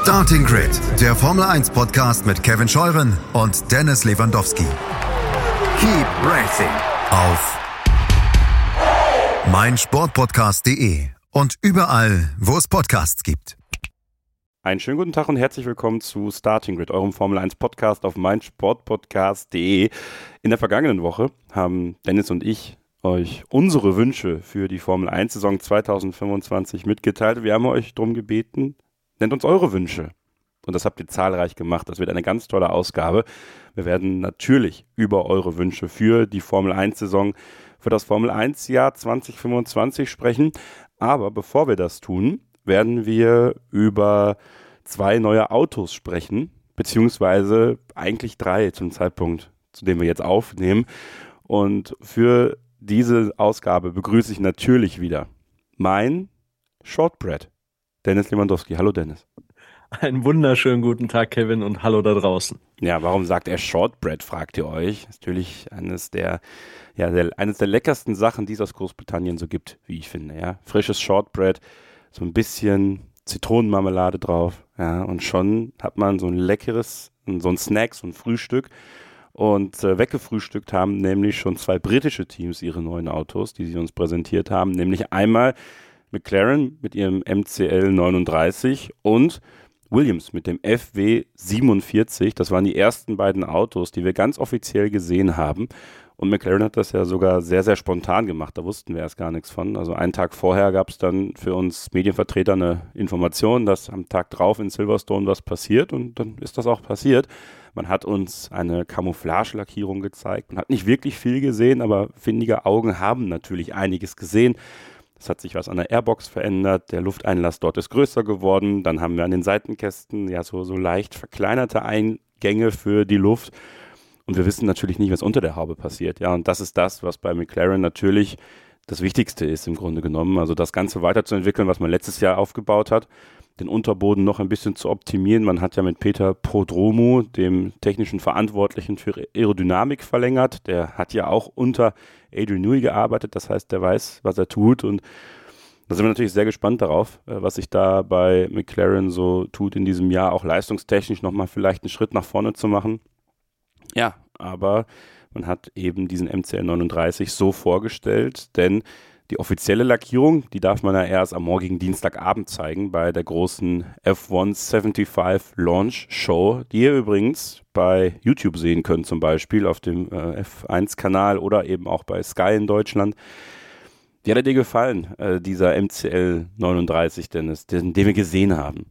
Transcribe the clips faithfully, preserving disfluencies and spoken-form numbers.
Starting Grid, der Formel eins Podcast mit Kevin Scheuren und Dennis Lewandowski. Keep racing auf meinsportpodcast punkt de und überall, wo es Podcasts gibt. Einen schönen guten Tag und herzlich willkommen zu Starting Grid, eurem Formel eins Podcast auf meinsportpodcast punkt de. In der vergangenen Woche haben Dennis und ich euch unsere Wünsche für die Formel eins Saison zwanzig fünfundzwanzig mitgeteilt. Wir haben euch darum gebeten, nennt uns eure Wünsche. Und das habt ihr zahlreich gemacht. Das wird eine ganz tolle Ausgabe. Wir werden natürlich über eure Wünsche für die Formel eins Saison, für das Formel eins Jahr zwanzig fünfundzwanzig sprechen. Aber bevor wir das tun, werden wir über zwei neue Autos sprechen, beziehungsweise eigentlich drei zum Zeitpunkt, zu dem wir jetzt aufnehmen. Und für diese Ausgabe begrüße ich natürlich wieder mein Shortbread, Dennis Lewandowski. Hallo Dennis. Einen wunderschönen guten Tag, Kevin, und hallo da draußen. Ja, warum sagt er Shortbread, fragt ihr euch. Das ist natürlich eines der, ja, der, eines der leckersten Sachen, die es aus Großbritannien so gibt, wie ich finde. Ja, frisches Shortbread, so ein bisschen Zitronenmarmelade drauf, ja, und schon hat man so ein leckeres, so ein Snack, so ein Frühstück. Und äh, weggefrühstückt haben nämlich schon zwei britische Teams ihre neuen Autos, die sie uns präsentiert haben, nämlich einmal McLaren mit ihrem M C L neununddreißig und Williams mit dem F W siebenundvierzig. Das waren die ersten beiden Autos, die wir ganz offiziell gesehen haben. Und McLaren hat das ja sogar sehr, sehr spontan gemacht. Da wussten wir erst gar nichts von. Also einen Tag vorher gab es dann für uns Medienvertreter eine Information, dass am Tag drauf in Silverstone was passiert. Und dann ist das auch passiert. Man hat uns eine Camouflage-Lackierung gezeigt. Man hat nicht wirklich viel gesehen, aber findige Augen haben natürlich einiges gesehen. Es hat sich was an der Airbox verändert, der Lufteinlass dort ist größer geworden. Dann haben wir an den Seitenkästen ja so, so leicht verkleinerte Eingänge für die Luft. Und wir wissen natürlich nicht, was unter der Haube passiert. Ja, und das ist das, was bei McLaren natürlich das Wichtigste ist im Grunde genommen. Also das Ganze weiterzuentwickeln, was man letztes Jahr aufgebaut hat, den Unterboden noch ein bisschen zu optimieren. Man hat ja mit Peter Prodromou, dem technischen Verantwortlichen für Aerodynamik, verlängert. Der hat ja auch unter Adrian Newey gearbeitet. Das heißt, der weiß, was er tut. Und da sind wir natürlich sehr gespannt darauf, was sich da bei McLaren so tut in diesem Jahr, auch leistungstechnisch nochmal vielleicht einen Schritt nach vorne zu machen. Ja, aber man hat eben diesen M C L neununddreißig so vorgestellt, denn die offizielle Lackierung, die darf man ja erst am morgigen Dienstagabend zeigen bei der großen F eins fünfundsiebzig Launch Show, die ihr übrigens bei YouTube sehen könnt, zum Beispiel auf dem äh, F eins Kanal oder eben auch bei Sky in Deutschland. Wie hat er dir gefallen, äh, dieser M C L neununddreißig, Dennis, den, den wir gesehen haben?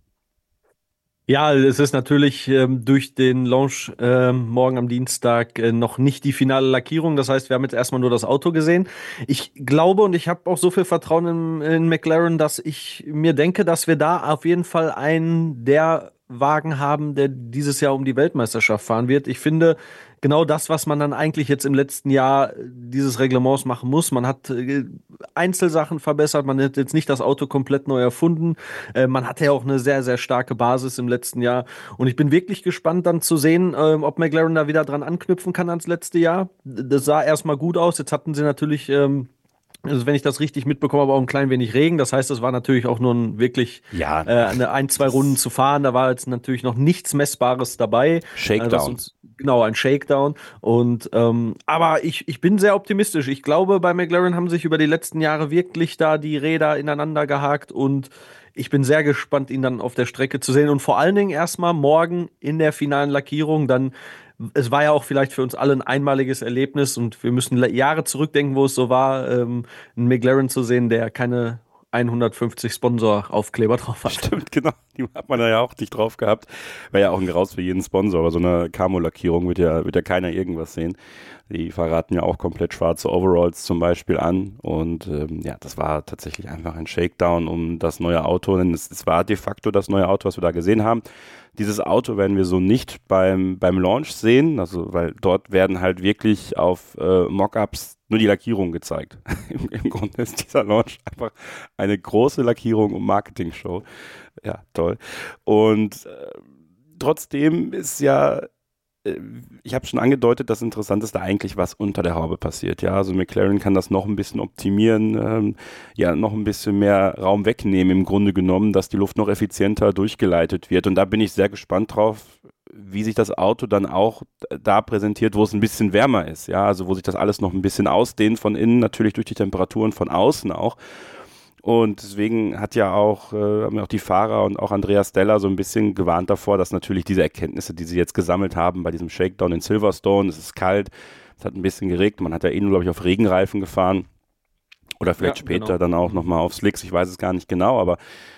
Ja, es ist natürlich ähm, durch den Launch ähm, morgen am Dienstag äh, noch nicht die finale Lackierung. Das heißt, wir haben jetzt erstmal nur das Auto gesehen. Ich glaube und ich habe auch so viel Vertrauen in, in McLaren, dass ich mir denke, dass wir da auf jeden Fall einen der Wagen haben, der dieses Jahr um die Weltmeisterschaft fahren wird. Ich finde genau das, was man dann eigentlich jetzt im letzten Jahr dieses Reglements machen muss. Man hat äh, Einzelsachen verbessert, man hat jetzt nicht das Auto komplett neu erfunden. Äh, man hatte ja auch eine sehr, sehr starke Basis im letzten Jahr. Und ich bin wirklich gespannt dann zu sehen, äh, ob McLaren da wieder dran anknüpfen kann ans letzte Jahr. Das sah erstmal gut aus. Jetzt hatten sie natürlich ähm, also wenn ich das richtig mitbekomme, aber auch ein klein wenig Regen. Das heißt, es war natürlich auch nur ein wirklich ja, äh, eine ein, zwei Runden zu fahren. Da war jetzt natürlich noch nichts Messbares dabei. Shakedown. Äh, uns, genau, ein Shakedown. Und ähm, aber ich, ich bin sehr optimistisch. Ich glaube, bei McLaren haben sich über die letzten Jahre wirklich da die Räder ineinander gehakt und ich bin sehr gespannt, ihn dann auf der Strecke zu sehen. Und vor allen Dingen erstmal morgen in der finalen Lackierung dann. Es war ja auch vielleicht für uns alle ein einmaliges Erlebnis und wir müssen Jahre zurückdenken, wo es so war, ähm, einen McLaren zu sehen, der keine hundertfünfzig Sponsor-Aufkleber drauf hat. Stimmt, genau. Die hat man da ja auch nicht drauf gehabt. Wäre ja auch ein Graus für jeden Sponsor, aber so eine Camo-Lackierung wird ja, wird ja keiner irgendwas sehen. Die verraten ja auch komplett schwarze Overalls zum Beispiel an und ähm, ja, das war tatsächlich einfach ein Shakedown um das neue Auto, denn es, es war de facto das neue Auto, was wir da gesehen haben. Dieses Auto werden wir so nicht beim, beim Launch sehen, also weil dort werden halt wirklich auf äh, Mockups nur die Lackierung gezeigt. Im, Im Grunde ist dieser Launch einfach eine große Lackierung und Marketing-Show. Ja, toll. Und äh, trotzdem ist ja ich habe schon angedeutet, das Interessante ist da eigentlich, was unter der Haube passiert. Ja, also McLaren kann das noch ein bisschen optimieren, ähm, ja, noch ein bisschen mehr Raum wegnehmen im Grunde genommen, dass die Luft noch effizienter durchgeleitet wird. Und da bin ich sehr gespannt drauf, wie sich das Auto dann auch da präsentiert, wo es ein bisschen wärmer ist. Ja, also wo sich das alles noch ein bisschen ausdehnt von innen, natürlich durch die Temperaturen von außen auch. Und deswegen hat ja auch, äh, haben ja auch die Fahrer und auch Andreas Stella so ein bisschen gewarnt davor, dass natürlich diese Erkenntnisse, die sie jetzt gesammelt haben bei diesem Shakedown in Silverstone, es ist kalt, es hat ein bisschen geregnet, man hat ja eh nur, glaube ich, auf Regenreifen gefahren oder vielleicht ja, später genau. dann auch nochmal auf Slicks, ich weiß es gar nicht genau, aber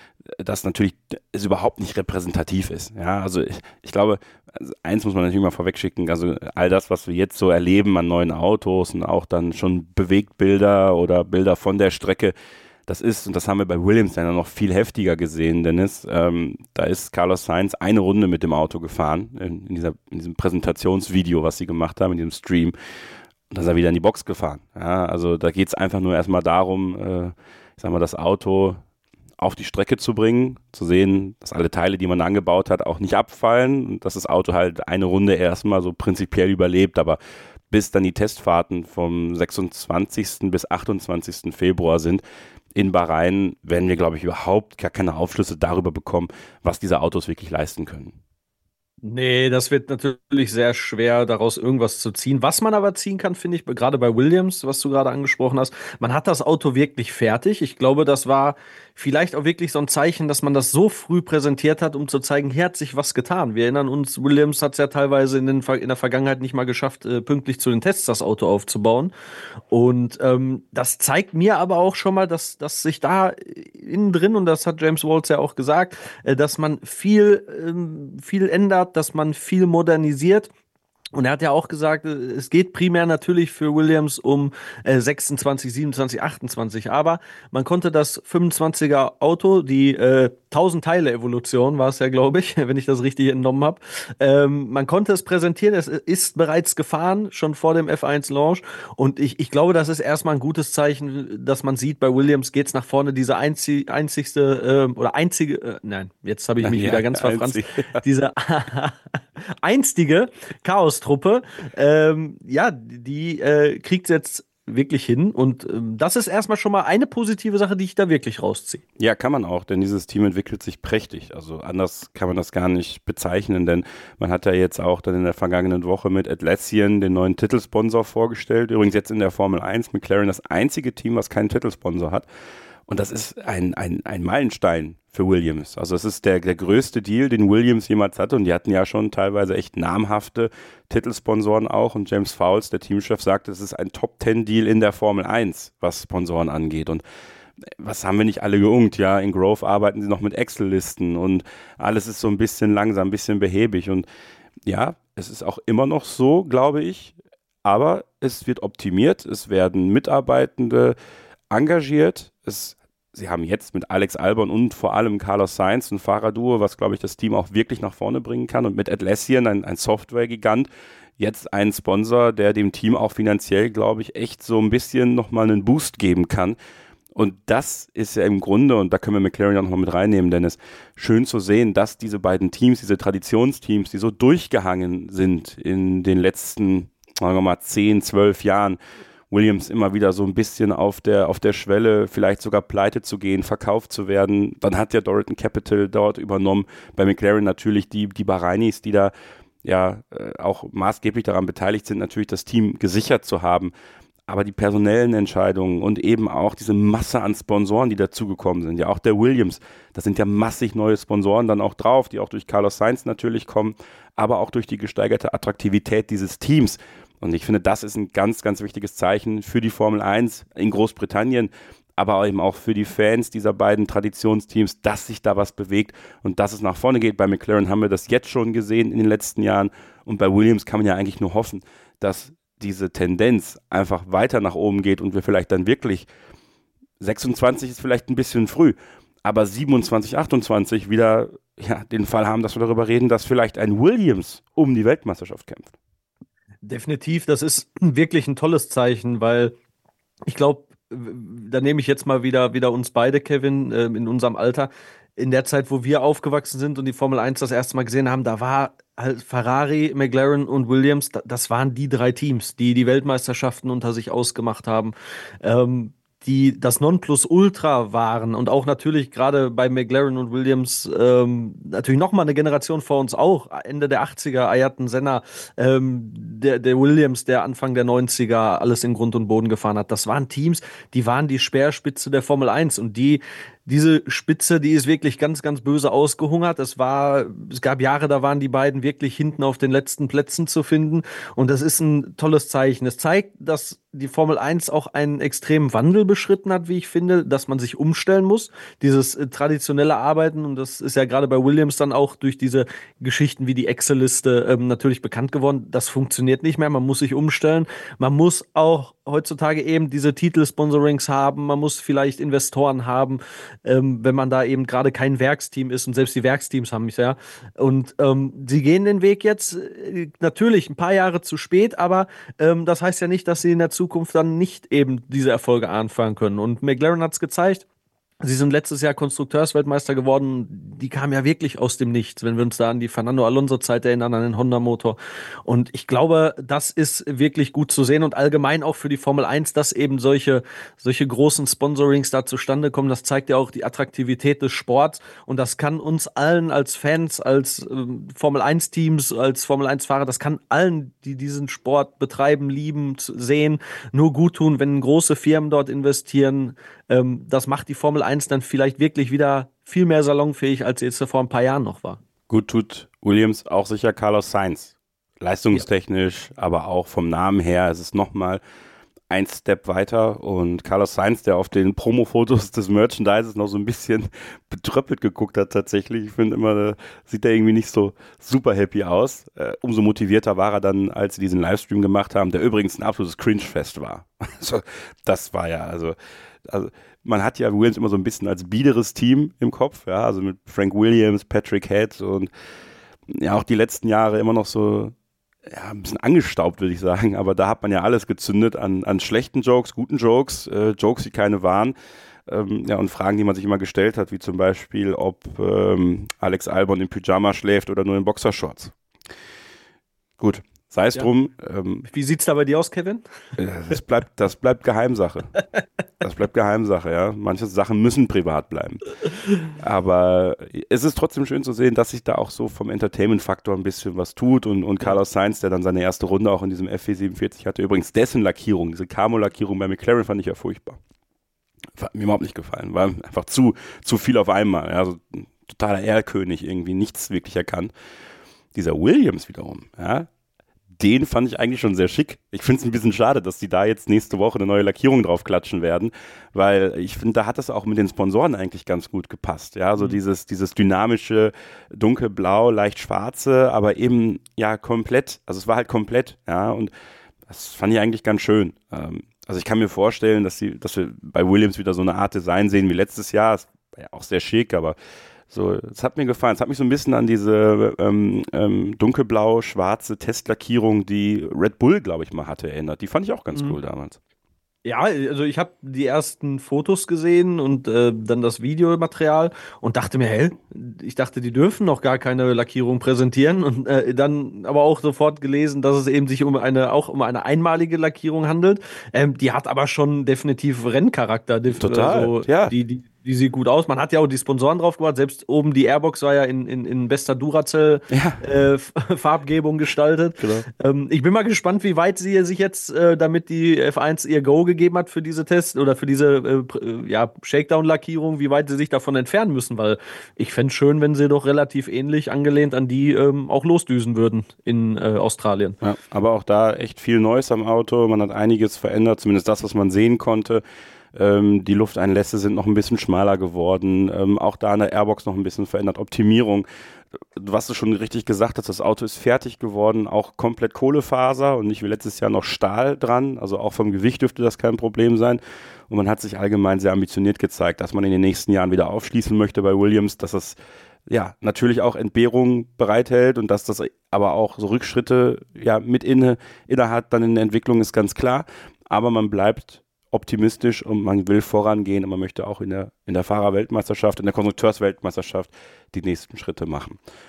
das natürlich ist überhaupt nicht repräsentativ ist. Ja, also ich, ich glaube, also eins muss man natürlich mal vorwegschicken, also all das, was wir jetzt so erleben an neuen Autos und auch dann schon Bewegtbilder oder Bilder von der Strecke, das ist, und das haben wir bei Williams dann noch viel heftiger gesehen, Dennis, ähm, da ist Carlos Sainz eine Runde mit dem Auto gefahren, in, in, dieser, in diesem Präsentationsvideo, was sie gemacht haben, in diesem Stream, und dann ist er wieder in die Box gefahren. Ja, also da geht es einfach nur erstmal darum, äh, ich sag mal, das Auto auf die Strecke zu bringen, zu sehen, dass alle Teile, die man angebaut hat, auch nicht abfallen und dass das Auto halt eine Runde erstmal so prinzipiell überlebt, aber bis dann die Testfahrten vom sechsundzwanzigsten bis achtundzwanzigsten Februar sind, in Bahrain werden wir, glaube ich, überhaupt gar keine Aufschlüsse darüber bekommen, was diese Autos wirklich leisten können. Nee, das wird natürlich sehr schwer, daraus irgendwas zu ziehen. Was man aber ziehen kann, finde ich, gerade bei Williams, was du gerade angesprochen hast, man hat das Auto wirklich fertig. Ich glaube, das war vielleicht auch wirklich so ein Zeichen, dass man das so früh präsentiert hat, um zu zeigen, hier hat sich was getan. Wir erinnern uns, Williams hat es ja teilweise in, den, in der Vergangenheit nicht mal geschafft, äh, pünktlich zu den Tests das Auto aufzubauen. Und ähm, das zeigt mir aber auch schon mal, dass, dass sich da innen drin, und das hat James Walls ja auch gesagt, äh, dass man viel, ähm, viel ändert, dass man viel modernisiert. Und er hat ja auch gesagt, es geht primär natürlich für Williams um äh, sechsundzwanzig, siebenundzwanzig, achtundzwanzig, aber man konnte das fünfundzwanziger Auto, die äh, tausend Teile Evolution war es ja, glaube ich, wenn ich das richtig entnommen habe, ähm, man konnte es präsentieren, es ist bereits gefahren, schon vor dem F eins Launch, und ich, ich glaube, das ist erstmal ein gutes Zeichen, dass man sieht, bei Williams geht's nach vorne, diese einzig, einzigste äh, oder einzige, äh, nein, jetzt habe ich mich ja, wieder ganz verfranst, ja. diese einstige Chaos-Truppe, ähm, ja, die äh, kriegt jetzt wirklich hin, und ähm, das ist erstmal schon mal eine positive Sache, die ich da wirklich rausziehe. Ja, kann man auch, denn dieses Team entwickelt sich prächtig, also anders kann man das gar nicht bezeichnen, denn man hat ja jetzt auch dann in der vergangenen Woche mit Atlassian den neuen Titelsponsor vorgestellt, übrigens jetzt in der Formel eins, McLaren das einzige Team, was keinen Titelsponsor hat. Und das ist ein, ein, ein Meilenstein für Williams. Also es ist der, der größte Deal, den Williams jemals hatte. Und die hatten ja schon teilweise echt namhafte Titelsponsoren auch. Und James Fowles, der Teamchef, sagte, es ist ein Top Ten Deal in der Formel eins, was Sponsoren angeht. Und was haben wir nicht alle geungt? Ja, in Grove arbeiten sie noch mit Excel-Listen und alles ist so ein bisschen langsam, ein bisschen behäbig. Und ja, es ist auch immer noch so, glaube ich. Aber es wird optimiert. Es werden Mitarbeitende engagiert. Es, sie haben jetzt mit Alex Albon und vor allem Carlos Sainz ein Fahrerduo, was, glaube ich, das Team auch wirklich nach vorne bringen kann. Und mit Atlassian, ein, ein Software-Gigant, jetzt ein Sponsor, der dem Team auch finanziell, glaube ich, echt so ein bisschen nochmal einen Boost geben kann. Und das ist ja im Grunde, und da können wir McLaren ja nochmal mit reinnehmen, Dennis, schön zu sehen, dass diese beiden Teams, diese Traditionsteams, die so durchgehangen sind in den letzten, sagen wir mal, zehn, zwölf Jahren, Williams immer wieder so ein bisschen auf der, auf der Schwelle, vielleicht sogar pleite zu gehen, verkauft zu werden. Dann hat ja Dorilton Capital dort übernommen. Bei McLaren natürlich die, die Bahrainis, die da ja äh, auch maßgeblich daran beteiligt sind, natürlich das Team gesichert zu haben. Aber die personellen Entscheidungen und eben auch diese Masse an Sponsoren, die dazugekommen sind, ja auch der Williams, da sind ja massig neue Sponsoren dann auch drauf, die auch durch Carlos Sainz natürlich kommen, aber auch durch die gesteigerte Attraktivität dieses Teams. Und ich finde, das ist ein ganz, ganz wichtiges Zeichen für die Formel eins in Großbritannien, aber eben auch für die Fans dieser beiden Traditionsteams, dass sich da was bewegt und dass es nach vorne geht. Bei McLaren haben wir das jetzt schon gesehen in den letzten Jahren und bei Williams kann man ja eigentlich nur hoffen, dass diese Tendenz einfach weiter nach oben geht und wir vielleicht dann wirklich, sechsundzwanzig ist vielleicht ein bisschen früh, aber siebenundzwanzig, achtundzwanzig wieder ja, den Fall haben, dass wir darüber reden, dass vielleicht ein Williams um die Weltmeisterschaft kämpft. Definitiv, das ist wirklich ein tolles Zeichen, weil ich glaube, da nehme ich jetzt mal wieder, wieder uns beide, Kevin, äh, in unserem Alter. In der Zeit, wo wir aufgewachsen sind und die Formel eins das erste Mal gesehen haben, da war halt Ferrari, McLaren und Williams, das waren die drei Teams, die die Weltmeisterschaften unter sich ausgemacht haben, ähm, die das Nonplusultra waren und auch natürlich gerade bei McLaren und Williams ähm, natürlich noch mal eine Generation vor uns auch, Ende der achtziger, Ayrton Senna, ähm, der, der Williams, der Anfang der neunziger alles in Grund und Boden gefahren hat. Das waren Teams, die waren die Speerspitze der Formel eins und die Diese Spitze, die ist wirklich ganz, ganz böse ausgehungert. Es war, es gab Jahre, da waren die beiden wirklich hinten auf den letzten Plätzen zu finden. Und das ist ein tolles Zeichen. Es zeigt, dass die Formel eins auch einen extremen Wandel beschritten hat, wie ich finde, dass man sich umstellen muss. Dieses äh, traditionelle Arbeiten, und das ist ja gerade bei Williams dann auch durch diese Geschichten wie die Excel-Liste ähm, natürlich bekannt geworden. Das funktioniert nicht mehr. Man muss sich umstellen. Man muss auch heutzutage eben diese Titelsponsorings haben. Man muss vielleicht Investoren haben, ähm, wenn man da eben gerade kein Werksteam ist, und selbst die Werksteams haben es ja. Und ähm, sie gehen den Weg jetzt äh, natürlich ein paar Jahre zu spät, aber ähm, das heißt ja nicht, dass sie in der Zukunft dann nicht eben diese Erfolge anfangen können. Und McLaren hat es gezeigt. Sie sind letztes Jahr Konstrukteursweltmeister geworden. Die kamen ja wirklich aus dem Nichts, wenn wir uns da an die Fernando Alonso-Zeit erinnern, an den Honda-Motor. Und ich glaube, das ist wirklich gut zu sehen und allgemein auch für die Formel eins, dass eben solche, solche großen Sponsorings da zustande kommen. Das zeigt ja auch die Attraktivität des Sports. Und das kann uns allen als Fans, als ähm, Formel eins Teams, als Formel eins Fahrer, das kann allen, die diesen Sport betreiben, lieben, sehen, nur gut tun, wenn große Firmen dort investieren. Ähm, das macht die Formel eins dann vielleicht wirklich wieder viel mehr salonfähig, als sie jetzt vor ein paar Jahren noch war. Gut tut Williams auch sicher Carlos Sainz. Leistungstechnisch, ja. Aber auch vom Namen her ist es nochmal ein Step weiter. Und Carlos Sainz, der auf den Promo-Fotos des Merchandises noch so ein bisschen betröppelt geguckt hat tatsächlich. Ich finde immer, sieht er irgendwie nicht so super happy aus. Äh, umso motivierter war er dann, als sie diesen Livestream gemacht haben, der übrigens ein absolutes Cringe-Fest war. Also das war ja, also Also man hat ja Williams immer so ein bisschen als biederes Team im Kopf, ja, also mit Frank Williams, Patrick Head und ja auch die letzten Jahre immer noch so ja, ein bisschen angestaubt, würde ich sagen, aber da hat man ja alles gezündet an, an schlechten Jokes, guten Jokes, äh, Jokes, die keine waren, ähm, ja, und Fragen, die man sich immer gestellt hat, wie zum Beispiel, ob ähm, Alex Albon in Pyjama schläft oder nur in Boxershorts. Gut. Sei es ja. drum. Ähm, Wie sieht's da bei dir aus, Kevin? Das bleibt, das bleibt Geheimsache. Das bleibt Geheimsache, ja. Manche Sachen müssen privat bleiben. Aber es ist trotzdem schön zu sehen, dass sich da auch so vom Entertainment-Faktor ein bisschen was tut. Und, und Carlos Sainz, der dann seine erste Runde auch in diesem F W siebenundvierzig hatte, übrigens dessen Lackierung, diese Camo-Lackierung bei McLaren fand ich ja furchtbar. Hat mir überhaupt nicht gefallen. War einfach zu, zu viel auf einmal. Ja. Also ein totaler Erlkönig, irgendwie nichts wirklich erkannt. Dieser Williams wiederum, ja. Den fand ich eigentlich schon sehr schick. Ich finde es ein bisschen schade, dass die da jetzt nächste Woche eine neue Lackierung drauf klatschen werden, weil ich finde, da hat es auch mit den Sponsoren eigentlich ganz gut gepasst. Ja, so mhm. dieses, dieses dynamische, dunkelblau, leicht schwarze, aber eben ja komplett, also es war halt komplett, ja, und das fand ich eigentlich ganz schön. Ähm, also ich kann mir vorstellen, dass, die, dass wir bei Williams wieder so eine Art Design sehen wie letztes Jahr. Das war ja auch sehr schick, aber so, es hat mir gefallen. Es hat mich so ein bisschen an diese ähm, ähm, dunkelblau-schwarze Testlackierung, die Red Bull, glaube ich, mal hatte, erinnert. Die fand ich auch ganz mhm. cool damals. Ja, also ich habe die ersten Fotos gesehen und äh, dann das Videomaterial und dachte mir, hä, ich dachte, die dürfen noch gar keine Lackierung präsentieren und äh, dann aber auch sofort gelesen, dass es eben sich um eine auch um eine einmalige Lackierung handelt. Ähm, die hat aber schon definitiv Renncharakter. Total, also, ja. Die, die, die sieht gut aus. Man hat ja auch die Sponsoren drauf gemacht. Selbst oben die Airbox war ja in, in, in bester Duracell-Farbgebung ja. äh, gestaltet. Genau. Ähm, ich bin mal gespannt, wie weit sie sich jetzt, äh, damit die F eins ihr Go gegeben hat für diese Tests oder für diese äh, ja, Shakedown-Lackierung, wie weit sie sich davon entfernen müssen, weil ich fände es schön, wenn sie doch relativ ähnlich angelehnt an die ähm, auch losdüsen würden in äh, Australien. Ja, aber auch da echt viel Neues am Auto. Man hat einiges verändert, zumindest das, was man sehen konnte. Ähm, die Lufteinlässe sind noch ein bisschen schmaler geworden. Ähm, auch da an der Airbox noch ein bisschen verändert. Optimierung. Was du schon richtig gesagt hast, das Auto ist fertig geworden. Auch komplett Kohlefaser und nicht wie letztes Jahr noch Stahl dran. Also auch vom Gewicht dürfte das kein Problem sein. Und man hat sich allgemein sehr ambitioniert gezeigt, dass man in den nächsten Jahren wieder aufschließen möchte bei Williams, dass es ja natürlich auch Entbehrungen bereithält und dass das aber auch so Rückschritte ja mit inne, inne hat, dann in der Entwicklung ist ganz klar. Aber man bleibt optimistisch und man will vorangehen und man möchte auch in der, in der Fahrerweltmeisterschaft, in der Konstrukteursweltmeisterschaft die nächsten Schritte machen.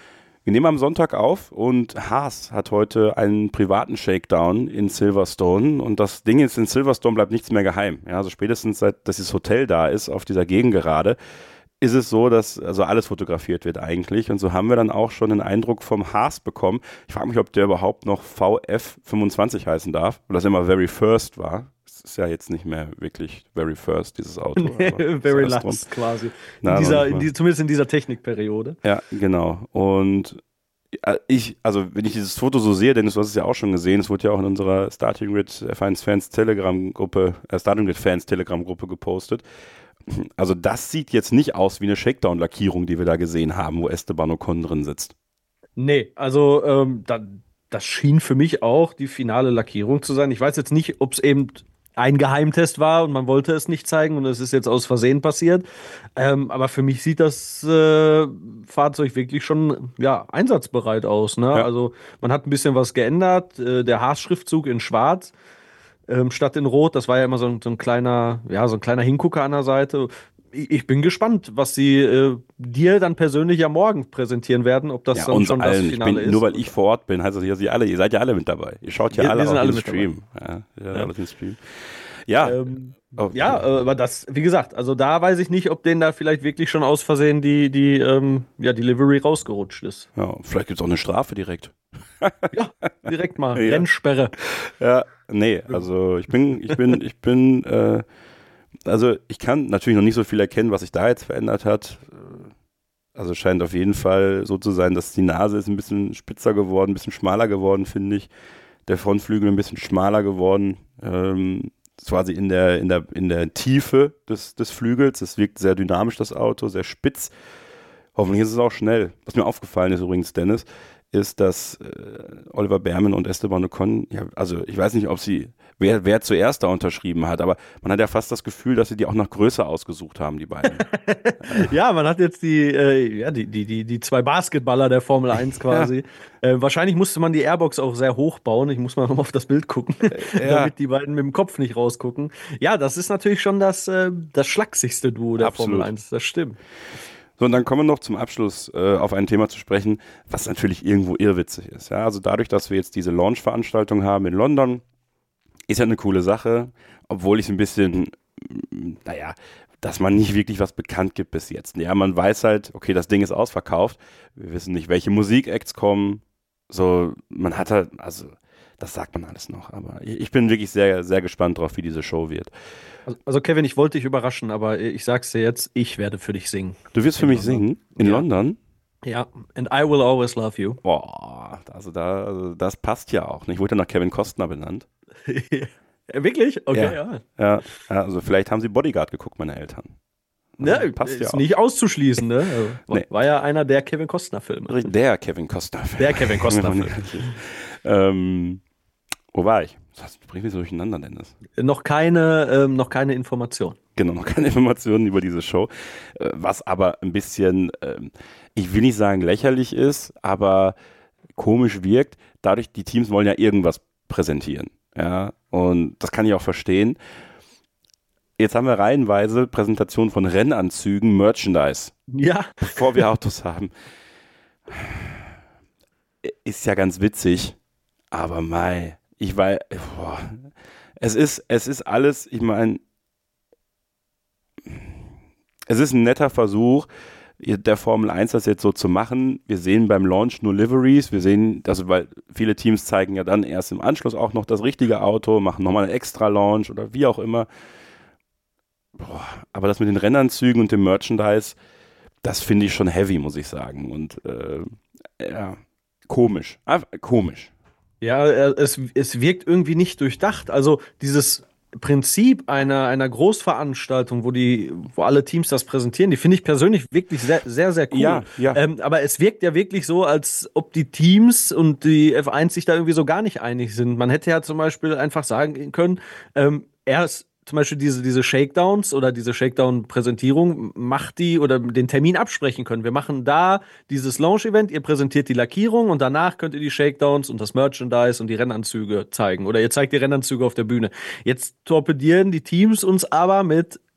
Wir nehmen am Sonntag auf und Haas hat heute einen privaten Shakedown in Silverstone und das Ding ist, in Silverstone bleibt nichts mehr geheim. Ja, also spätestens seit dass das Hotel da ist, auf dieser Gegengerade, ist es so, dass also alles fotografiert wird eigentlich und so haben wir dann auch schon einen Eindruck vom Haas bekommen. Ich frage mich, ob der überhaupt noch V F fünfundzwanzig heißen darf, weil das immer Very First war. Das ist ja jetzt nicht mehr wirklich Very First, dieses Auto. Very Last quasi. In Na, dieser, in die, zumindest in dieser Technikperiode. Ja, genau. Und ich, also wenn ich dieses Foto so sehe, Dennis, du hast es ja auch schon gesehen, es wurde ja auch in unserer Starting Grid F eins Fans Telegram-Gruppe, äh, Starting Grid Fans Telegram-Gruppe gepostet. Also das sieht jetzt nicht aus wie eine Shakedown-Lackierung, die wir da gesehen haben, wo Esteban Ocon drin sitzt. Nee, also ähm, da, das schien für mich auch die finale Lackierung zu sein. Ich weiß jetzt nicht, ob es eben ein Geheimtest war und man wollte es nicht zeigen und es ist jetzt aus Versehen passiert. Ähm, aber für mich sieht das äh, Fahrzeug wirklich schon ja, einsatzbereit aus. Ne? Ja. Also man hat ein bisschen was geändert. Äh, der Haas-Schriftzug in schwarz ähm, statt in rot. Das war ja immer so ein, so ein kleiner, ja, so ein kleiner Hingucker an der Seite. Ich, ich bin gespannt, was sie äh, dir dann persönlich ja morgen präsentieren werden, ob das ja, dann uns schon allen. das Finale ich bin, ist. Nur weil ich vor Ort bin, heißt das nicht, dass ihr alle, ihr seid ja alle mit dabei. Ihr schaut ja Wir- alle wir sind auf alle den mit Stream. Ja, ihr seid alle auf den Stream. Ja, Ähm, oh, ja, äh, aber das, wie gesagt, also da weiß ich nicht, ob denen da vielleicht wirklich schon aus Versehen die, die, ähm, ja, die Livery rausgerutscht ist. ja, vielleicht gibt es auch eine Strafe direkt. Ja, direkt mal. Ja. Rennsperre. Ja, nee, also ich bin, ich bin, ich bin, äh, also ich kann natürlich noch nicht so viel erkennen, was sich da jetzt verändert hat. Also scheint auf jeden Fall so zu sein, dass die Nase ist ein bisschen spitzer geworden, ein bisschen schmaler geworden, finde ich. Der Frontflügel ein bisschen schmaler geworden. Ähm, quasi in der, in der, in der Tiefe des, des Flügels. Es wirkt sehr dynamisch, das Auto, sehr spitz. Hoffentlich ist es auch schnell. Was mir aufgefallen ist übrigens, Dennis, ist, dass äh, Oliver Behrmann und Esteban Ocon, ja, also ich weiß nicht, ob sie, wer, wer zuerst da unterschrieben hat, aber man hat ja fast das Gefühl, dass sie die auch nach Größe ausgesucht haben, die beiden. Ja, man hat jetzt die, äh, ja, die, die, die, die zwei Basketballer der Formel eins quasi. Äh, wahrscheinlich musste man die Airbox auch sehr hoch bauen. Ich muss mal nochmal auf das Bild gucken, Ja. damit die beiden mit dem Kopf nicht rausgucken. Ja, das ist natürlich schon das, äh, das schlagsigste Duo der Absolut. Formel eins. Das stimmt. So, und dann kommen wir noch zum Abschluss äh, auf ein Thema zu sprechen, was natürlich irgendwo irrwitzig ist. Ja? Also dadurch, dass wir jetzt diese Launch-Veranstaltung haben in London, ist ja eine coole Sache, obwohl ich es ein bisschen, mm, naja, dass man nicht wirklich was bekannt gibt bis jetzt. Ja, man weiß halt, okay, das Ding ist ausverkauft, wir wissen nicht, welche Musikacts kommen, so, man hat halt, also, das sagt man alles noch, aber ich, ich bin wirklich sehr, sehr gespannt drauf, wie diese Show wird. Also, also Kevin, ich wollte dich überraschen, aber ich sag's dir jetzt, ich werde für dich singen. Du wirst für In mich London. singen? In Ja. London? Ja, and I will always love you. Boah, also, da, also das passt ja auch. Ich wurde nach Kevin Costner benannt. Ja, wirklich? Okay, Ja. ja. Ja, ja, also vielleicht haben sie Bodyguard geguckt, meine Eltern. Ja, Also, passt ist ja auch. nicht auszuschließen, ne? Also, war, Nee. war ja einer der Kevin Costner-Filme. Der Kevin Costner. Der Kevin Costner-Film. ähm, wo war ich? Das bringt mich so durcheinander, Dennis. Noch keine, ähm, noch keine Information. Genau, noch keine Informationen über diese Show. Äh, was aber ein bisschen, ähm, ich will nicht sagen lächerlich ist, aber komisch wirkt. Dadurch, die Teams wollen ja irgendwas präsentieren. Ja, und das kann ich auch verstehen. Jetzt haben wir reihenweise Präsentationen von Rennanzügen, Merchandise, Ja, bevor wir Autos haben. Ist ja ganz witzig, aber mei, ich weiß, boah, es ist, es ist alles, ich meine, es ist ein netter Versuch, der Formel eins das jetzt so zu machen. Wir sehen beim Launch nur Liveries, wir sehen, also weil viele Teams zeigen ja dann erst im Anschluss auch noch das richtige Auto, machen nochmal einen extra Launch oder wie auch immer. Boah, aber das mit den Rennanzügen und dem Merchandise, das finde ich schon heavy, muss ich sagen. Und äh, ja, komisch. Einfach komisch. ja, äh, es, es wirkt irgendwie nicht durchdacht. Also dieses Prinzip einer, einer Großveranstaltung, wo die, wo alle Teams das präsentieren, die finde ich persönlich wirklich sehr, sehr, sehr cool. Ja, ja. Ähm, aber es wirkt ja wirklich so, als ob die Teams und die F eins sich da irgendwie so gar nicht einig sind. Man hätte ja zum Beispiel einfach sagen können, ähm, erst zum Beispiel diese, diese Shakedowns oder diese Shakedown-Präsentierung macht die oder den Termin absprechen können. Wir machen da dieses Launch-Event, ihr präsentiert die Lackierung und danach könnt ihr die Shakedowns und das Merchandise und die Rennanzüge zeigen. Oder ihr zeigt die Rennanzüge auf der Bühne. Jetzt torpedieren die Teams uns aber mit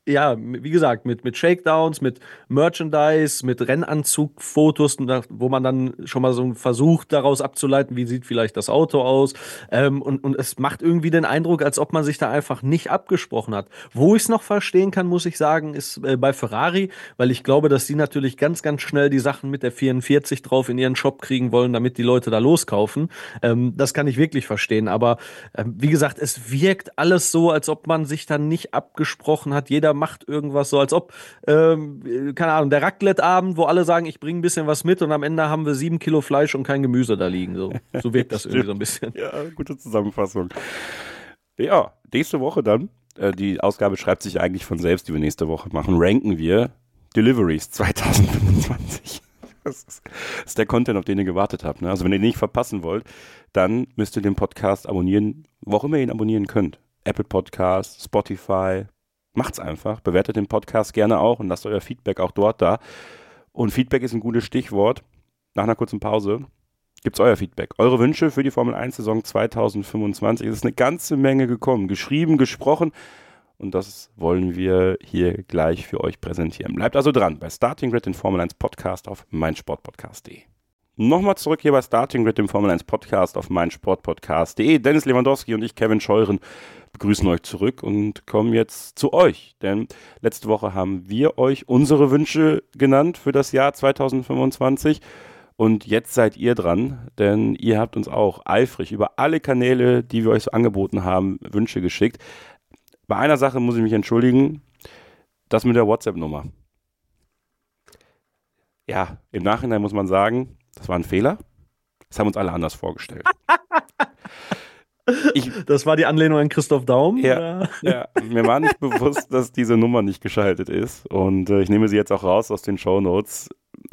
ja, wie gesagt, mit, mit Shakedowns, mit Merchandise, mit Rennanzugfotos, wo man dann schon mal so versucht, daraus abzuleiten, wie sieht vielleicht das Auto aus. Ähm, und, und es macht irgendwie den Eindruck, als ob man sich da einfach nicht abgesprochen hat. Wo ich es noch verstehen kann, muss ich sagen, ist äh, bei Ferrari, weil ich glaube, dass die natürlich ganz, ganz schnell die Sachen mit der vierundvierzig drauf in ihren Shop kriegen wollen, damit die Leute da loskaufen. Ähm, das kann ich wirklich verstehen. Aber ähm, wie gesagt, es wirkt alles so, als ob man sich dann nicht abgesprochen hat. Jeder macht irgendwas so, als ob, ähm, keine Ahnung, der Raclette-Abend, wo alle sagen, ich bringe ein bisschen was mit und am Ende haben wir sieben Kilo Fleisch und kein Gemüse da liegen. So, so wirkt das irgendwie so ein bisschen. Ja, gute Zusammenfassung. Ja, nächste Woche dann, äh, die Ausgabe schreibt sich eigentlich von selbst, die wir nächste Woche machen, ranken wir Deliveries zwanzig fünfundzwanzig. Das ist, das ist der Content, auf den ihr gewartet habt. Ne? Also wenn ihr den nicht verpassen wollt, dann müsst ihr den Podcast abonnieren, wo auch immer ihr ihn abonnieren könnt. Apple Podcasts, Spotify. Macht's einfach, bewertet den Podcast gerne auch und lasst euer Feedback auch dort da. Und Feedback ist ein gutes Stichwort. Nach einer kurzen Pause gibt's euer Feedback. Eure Wünsche für die Formel eins Saison zwanzig fünfundzwanzig. Es ist eine ganze Menge gekommen, geschrieben, gesprochen und das wollen wir hier gleich für euch präsentieren. Bleibt also dran bei Starting Grid, den Formel eins Podcast auf meinsportpodcast punkt de. Nochmal zurück hier bei Starting Grid, dem Formel eins Podcast auf meinsportpodcast punkt de. Dennis Lewandowski und ich, Kevin Scheuren, begrüßen euch zurück und kommen jetzt zu euch. Denn letzte Woche haben wir euch unsere Wünsche genannt für das Jahr zwanzig fünfundzwanzig. Und jetzt seid ihr dran, denn ihr habt uns auch eifrig über alle Kanäle, die wir euch so angeboten haben, Wünsche geschickt. Bei einer Sache muss ich mich entschuldigen, das mit der WhatsApp-Nummer. Ja, im Nachhinein muss man sagen, das war ein Fehler. Das haben uns alle anders vorgestellt. Ich, das war die Anlehnung an Christoph Daum? Ja, ja, mir war nicht bewusst, dass diese Nummer nicht geschaltet ist. Und äh, ich nehme sie jetzt auch raus aus den Shownotes.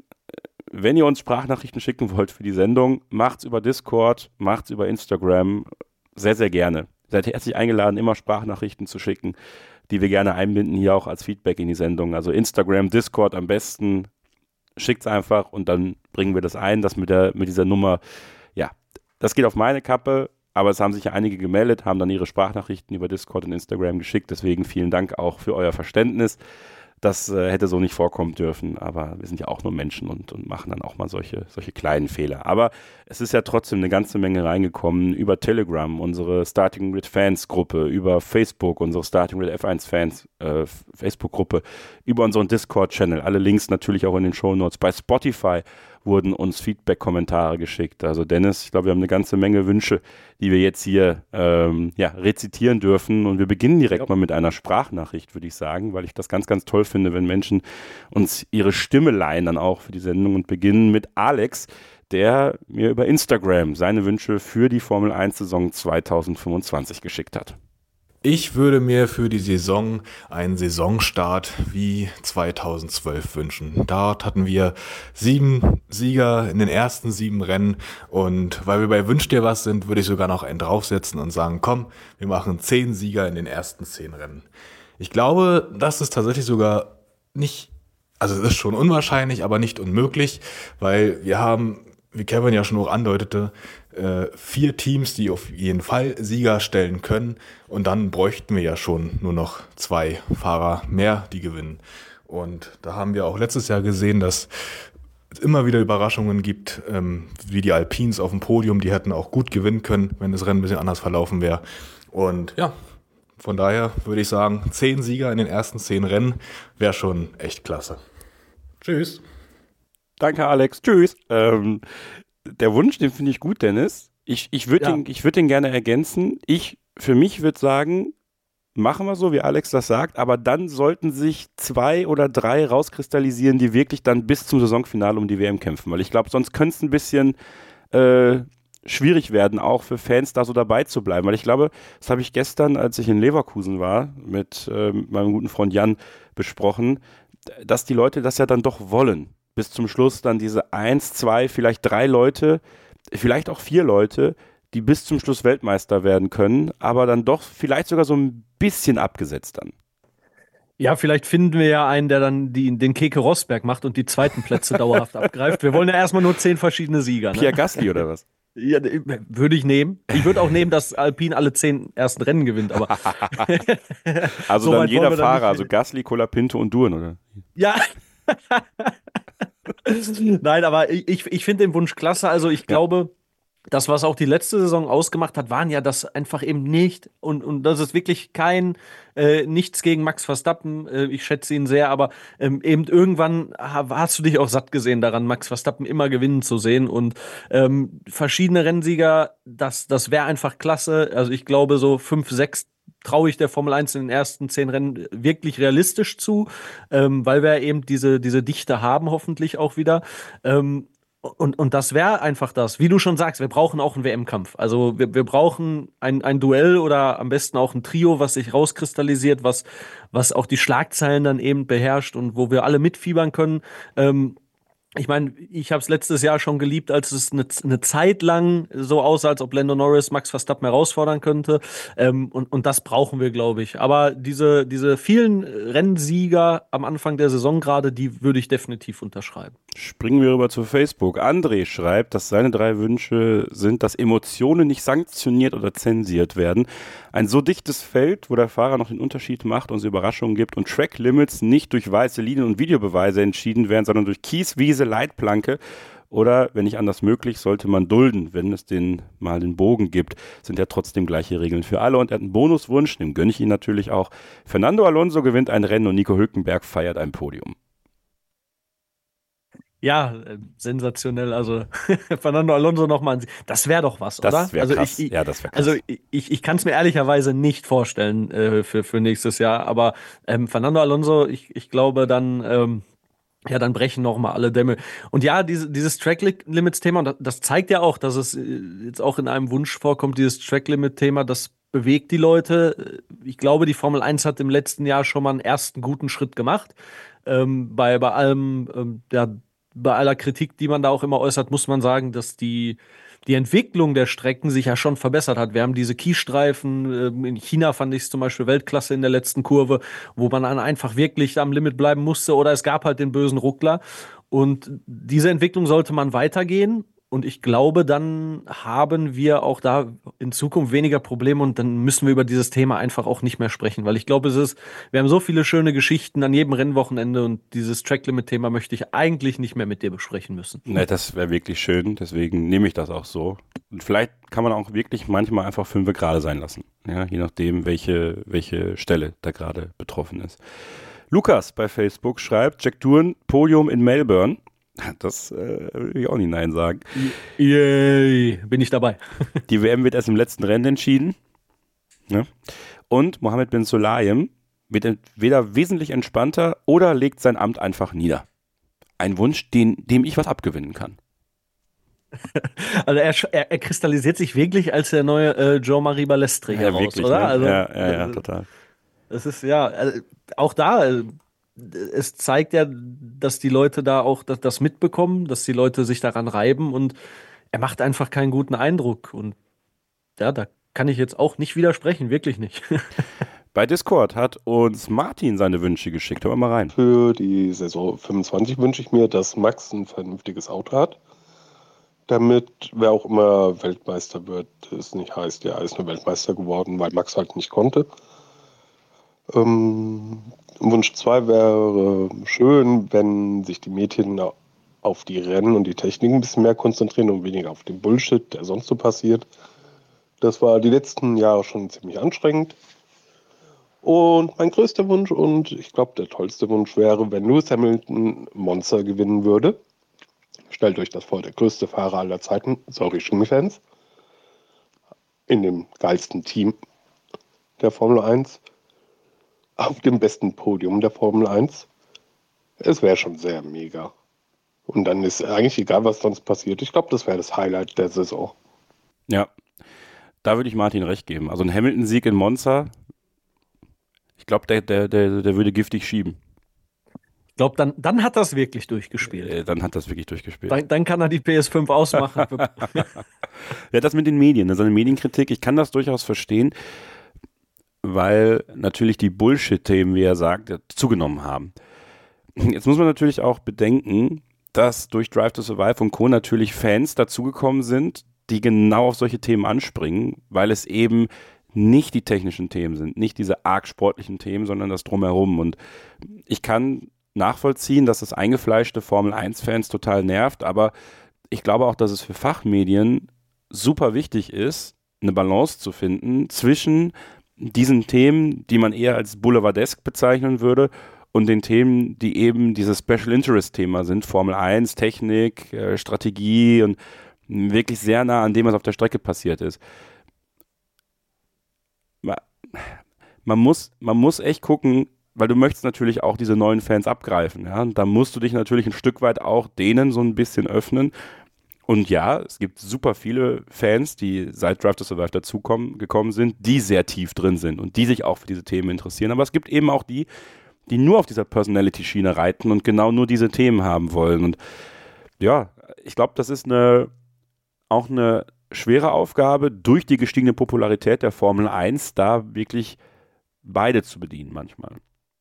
Wenn ihr uns Sprachnachrichten schicken wollt für die Sendung, macht's über Discord, macht's über Instagram. Sehr, sehr gerne. Seid herzlich eingeladen, immer Sprachnachrichten zu schicken, die wir gerne einbinden, hier auch als Feedback in die Sendung. Also Instagram, Discord am besten. Schickt's einfach und dann bringen wir das ein. Das mit der, mit dieser Nummer, ja, das geht auf meine Kappe. Aber es haben sich ja einige gemeldet, haben dann ihre Sprachnachrichten über Discord und Instagram geschickt. Deswegen vielen Dank auch für euer Verständnis. Das äh, hätte so nicht vorkommen dürfen. Aber wir sind ja auch nur Menschen und, und machen dann auch mal solche, solche kleinen Fehler. Aber es ist ja trotzdem eine ganze Menge reingekommen über Telegram, unsere Starting Grid Fans Gruppe, über Facebook, unsere Starting Grid F eins Fans äh, Facebook Gruppe, über unseren Discord Channel. Alle Links natürlich auch in den Shownotes. Bei Spotify wurden uns Feedback-Kommentare geschickt. Also Dennis, ich glaube, wir haben eine ganze Menge Wünsche, die wir jetzt hier ähm, ja, rezitieren dürfen. Und wir beginnen direkt ja. mal mit einer Sprachnachricht, würde ich sagen, weil ich das ganz, ganz toll finde, wenn Menschen uns ihre Stimme leihen dann auch für die Sendung und beginnen mit Alex, der mir über Instagram seine Wünsche für die Formel eins Saison zwanzig fünfundzwanzig geschickt hat. Ich würde mir für die Saison einen Saisonstart wie zweitausendzwölf wünschen. Dort hatten wir sieben Sieger in den ersten sieben Rennen und weil wir bei Wünsch dir was sind, würde ich sogar noch einen draufsetzen und sagen, komm, wir machen zehn Sieger in den ersten zehn Rennen. Ich glaube, das ist tatsächlich sogar nicht, also es ist schon unwahrscheinlich, aber nicht unmöglich, weil wir haben, wie Kevin ja schon auch andeutete, vier Teams, die auf jeden Fall Sieger stellen können und dann bräuchten wir ja schon nur noch zwei Fahrer mehr, die gewinnen. Und da haben wir auch letztes Jahr gesehen, dass es immer wieder Überraschungen gibt, ähm, wie die Alpines auf dem Podium, die hätten auch gut gewinnen können, wenn das Rennen ein bisschen anders verlaufen wäre. Und ja, von daher würde ich sagen, zehn Sieger in den ersten zehn Rennen wäre schon echt klasse. Tschüss. Danke, Alex. Tschüss. Ähm, der Wunsch, den finde ich gut, Dennis. Ich, ich würde Ja. den, ich würd den gerne ergänzen. Ich, für mich würde sagen, machen wir so, wie Alex das sagt, aber dann sollten sich zwei oder drei rauskristallisieren, die wirklich dann bis zum Saisonfinale um die W M kämpfen. Weil ich glaube, sonst könnte es ein bisschen äh, schwierig werden, auch für Fans da so dabei zu bleiben. Weil ich glaube, das habe ich gestern, als ich in Leverkusen war, mit äh, meinem guten Freund Jan besprochen, dass die Leute das ja dann doch wollen. Bis zum Schluss dann diese eins, zwei, vielleicht drei Leute, vielleicht auch vier Leute, die bis zum Schluss Weltmeister werden können, aber dann doch vielleicht sogar so ein bisschen abgesetzt dann. Ja, vielleicht finden wir ja einen, der dann die, den Keke Rosberg macht und die zweiten Plätze dauerhaft abgreift. Wir wollen ja erstmal nur zehn verschiedene Sieger. Ne? Pierre Gasly oder was? Ja, würde ich nehmen. Ich würde auch nehmen, dass Alpine alle zehn ersten Rennen gewinnt, aber. Also so dann weit jeder wollen wir dann Fahrer, nicht- also Gasly, Colapinto und Durn, oder? Ja. Nein, aber ich, ich, ich finde den Wunsch klasse. Also ich glaube, das, was auch die letzte Saison ausgemacht hat, waren ja das einfach eben nicht. Und, und das ist wirklich kein, äh, nichts gegen Max Verstappen. Äh, ich schätze ihn sehr, aber ähm, eben irgendwann ha- hast du dich auch satt gesehen daran, Max Verstappen immer gewinnen zu sehen. Und ähm, verschiedene Rennsieger, das, das wäre einfach klasse. Also ich glaube, so fünf, sechs traue ich der Formel eins in den ersten zehn Rennen wirklich realistisch zu, ähm, weil wir eben diese, diese Dichte haben, hoffentlich auch wieder. Ähm, und, und das wäre einfach das. Wie du schon sagst, wir brauchen auch einen W M-Kampf. Also wir, wir brauchen ein, ein Duell oder am besten auch ein Trio, was sich rauskristallisiert, was, was auch die Schlagzeilen dann eben beherrscht und wo wir alle mitfiebern können. Ähm, Ich meine, ich habe es letztes Jahr schon geliebt, als es eine, eine Zeit lang so aussah, als ob Lando Norris Max Verstappen herausfordern könnte. Ähm, und, und das brauchen wir, glaube ich. Aber diese, diese vielen Rennsieger am Anfang der Saison gerade, die würde ich definitiv unterschreiben. Springen wir rüber zu Facebook. André schreibt, dass seine drei Wünsche sind, dass Emotionen nicht sanktioniert oder zensiert werden. Ein so dichtes Feld, wo der Fahrer noch den Unterschied macht und es Überraschungen gibt und Track-Limits nicht durch weiße Linien und Videobeweise entschieden werden, sondern durch Kies, Wiese, Leitplanke. Oder, wenn nicht anders möglich, sollte man dulden, wenn es den mal den Bogen gibt, sind ja trotzdem gleiche Regeln für alle. Und er hat einen Bonuswunsch, dem gönne ich ihn natürlich auch. Fernando Alonso gewinnt ein Rennen und Nico Hülkenberg feiert ein Podium. Ja, äh, sensationell. Also Fernando Alonso nochmal. Das wäre doch was, Das oder? wäre Also krass. ich, ich, Ja, das wäre krass. Also ich, ich kann es mir ehrlicherweise nicht vorstellen äh, für, für nächstes Jahr. Aber ähm, Fernando Alonso, ich, ich glaube dann, ähm, ja, dann brechen noch mal alle Dämme. Und ja, diese, dieses Track-Limits-Thema, und das, das zeigt ja auch, dass es äh, jetzt auch in einem Wunsch vorkommt, dieses Track-Limit-Thema, das bewegt die Leute. Ich glaube, die Formel eins hat im letzten Jahr schon mal einen ersten guten Schritt gemacht. Ähm, bei, bei allem, ähm, ja, bei aller Kritik, die man da auch immer äußert, muss man sagen, dass die, die Entwicklung der Strecken sich ja schon verbessert hat. Wir haben diese Kiesstreifen, ähm, in China fand ich es zum Beispiel Weltklasse in der letzten Kurve, wo man dann einfach wirklich am Limit bleiben musste oder es gab halt den bösen Ruckler. Und diese Entwicklung sollte man weitergehen. Und ich glaube, dann haben wir auch da in Zukunft weniger Probleme und dann müssen wir über dieses Thema einfach auch nicht mehr sprechen, weil ich glaube, es ist, wir haben so viele schöne Geschichten an jedem Rennwochenende und dieses Track-Limit-Thema möchte ich eigentlich nicht mehr mit dir besprechen müssen. Ne, das wäre wirklich schön, deswegen nehme ich das auch so. Und vielleicht kann man auch wirklich manchmal einfach fünf gerade sein lassen, ja, je nachdem, welche, welche Stelle da gerade betroffen ist. Lukas bei Facebook schreibt, Jack Doohan, Podium in Melbourne. Das äh, will ich auch nicht Nein sagen. Yay, bin ich dabei. Die W M wird erst im letzten Rennen entschieden. Ne? Und Mohammed bin Sulayem wird entweder wesentlich entspannter oder legt sein Amt einfach nieder. Ein Wunsch, den, dem ich was abgewinnen kann. Also er, er, er kristallisiert sich wirklich als der neue äh, Jean-Marie Balestre Ja, raus, wirklich, oder? ne? Also, ja, ja, ja, total. Das ist ja, äh, auch da, äh, es zeigt ja, dass die Leute da auch das, das mitbekommen, dass die Leute sich daran reiben und er macht einfach keinen guten Eindruck. Und ja, da kann ich jetzt auch nicht widersprechen, wirklich nicht. Bei Discord hat uns Martin seine Wünsche geschickt. Hören wir mal rein. Für die Saison fünfundzwanzig wünsche ich mir, dass Max ein vernünftiges Auto hat, damit wer auch immer Weltmeister wird, es nicht heißt, ja, er ist nur Weltmeister geworden, weil Max halt nicht konnte. Ähm, Wunsch zwei wäre schön, wenn sich die Medien auf die Rennen und die Technik ein bisschen mehr konzentrieren und weniger auf den Bullshit, der sonst so passiert. Das war die letzten Jahre schon ziemlich anstrengend. Und mein größter Wunsch und ich glaube der tollste Wunsch wäre, wenn Lewis Hamilton Monza gewinnen würde. Stellt euch das vor, der größte Fahrer aller Zeiten, sorry Schumi-Fans, in dem geilsten Team der Formel eins, auf dem besten Podium der Formel eins. Es wäre schon sehr mega. Und dann ist eigentlich egal, was sonst passiert. Ich glaube, das wäre das Highlight der Saison. Ja, da würde ich Martin recht geben. Also ein Hamilton-Sieg in Monza, ich glaube, der, der, der, der würde giftig schieben. Ich glaube, dann, dann hat das wirklich durchgespielt. Äh, dann hat das wirklich durchgespielt. Dann, dann kann er die P S fünf ausmachen. Ja, das mit den Medien, ne? So eine Medienkritik, ich kann das durchaus verstehen, weil natürlich die Bullshit-Themen, wie er sagt, zugenommen haben. Jetzt muss man natürlich auch bedenken, dass durch Drive to Survive und Co. natürlich Fans dazugekommen sind, die genau auf solche Themen anspringen, weil es eben nicht die technischen Themen sind, nicht diese arg sportlichen Themen, sondern das Drumherum. Und ich kann nachvollziehen, dass das eingefleischte Formel eins Fans total nervt, aber ich glaube auch, dass es für Fachmedien super wichtig ist, eine Balance zu finden zwischen diesen Themen, die man eher als boulevardesk bezeichnen würde, und den Themen, die eben dieses Special Interest Thema sind, Formel eins, Technik, äh, Strategie und wirklich sehr nah an dem, was auf der Strecke passiert ist. Man, man muss, man muss echt gucken, weil du möchtest natürlich auch diese neuen Fans abgreifen. Ja? Und da musst du dich natürlich ein Stück weit auch denen so ein bisschen öffnen. Und ja, es gibt super viele Fans, die seit Drive to Survive dazukommen gekommen sind, die sehr tief drin sind und die sich auch für diese Themen interessieren. Aber es gibt eben auch die, die nur auf dieser Personality-Schiene reiten und genau nur diese Themen haben wollen. Und ja, ich glaube, das ist eine, auch eine schwere Aufgabe, durch die gestiegene Popularität der Formel eins da wirklich beide zu bedienen manchmal.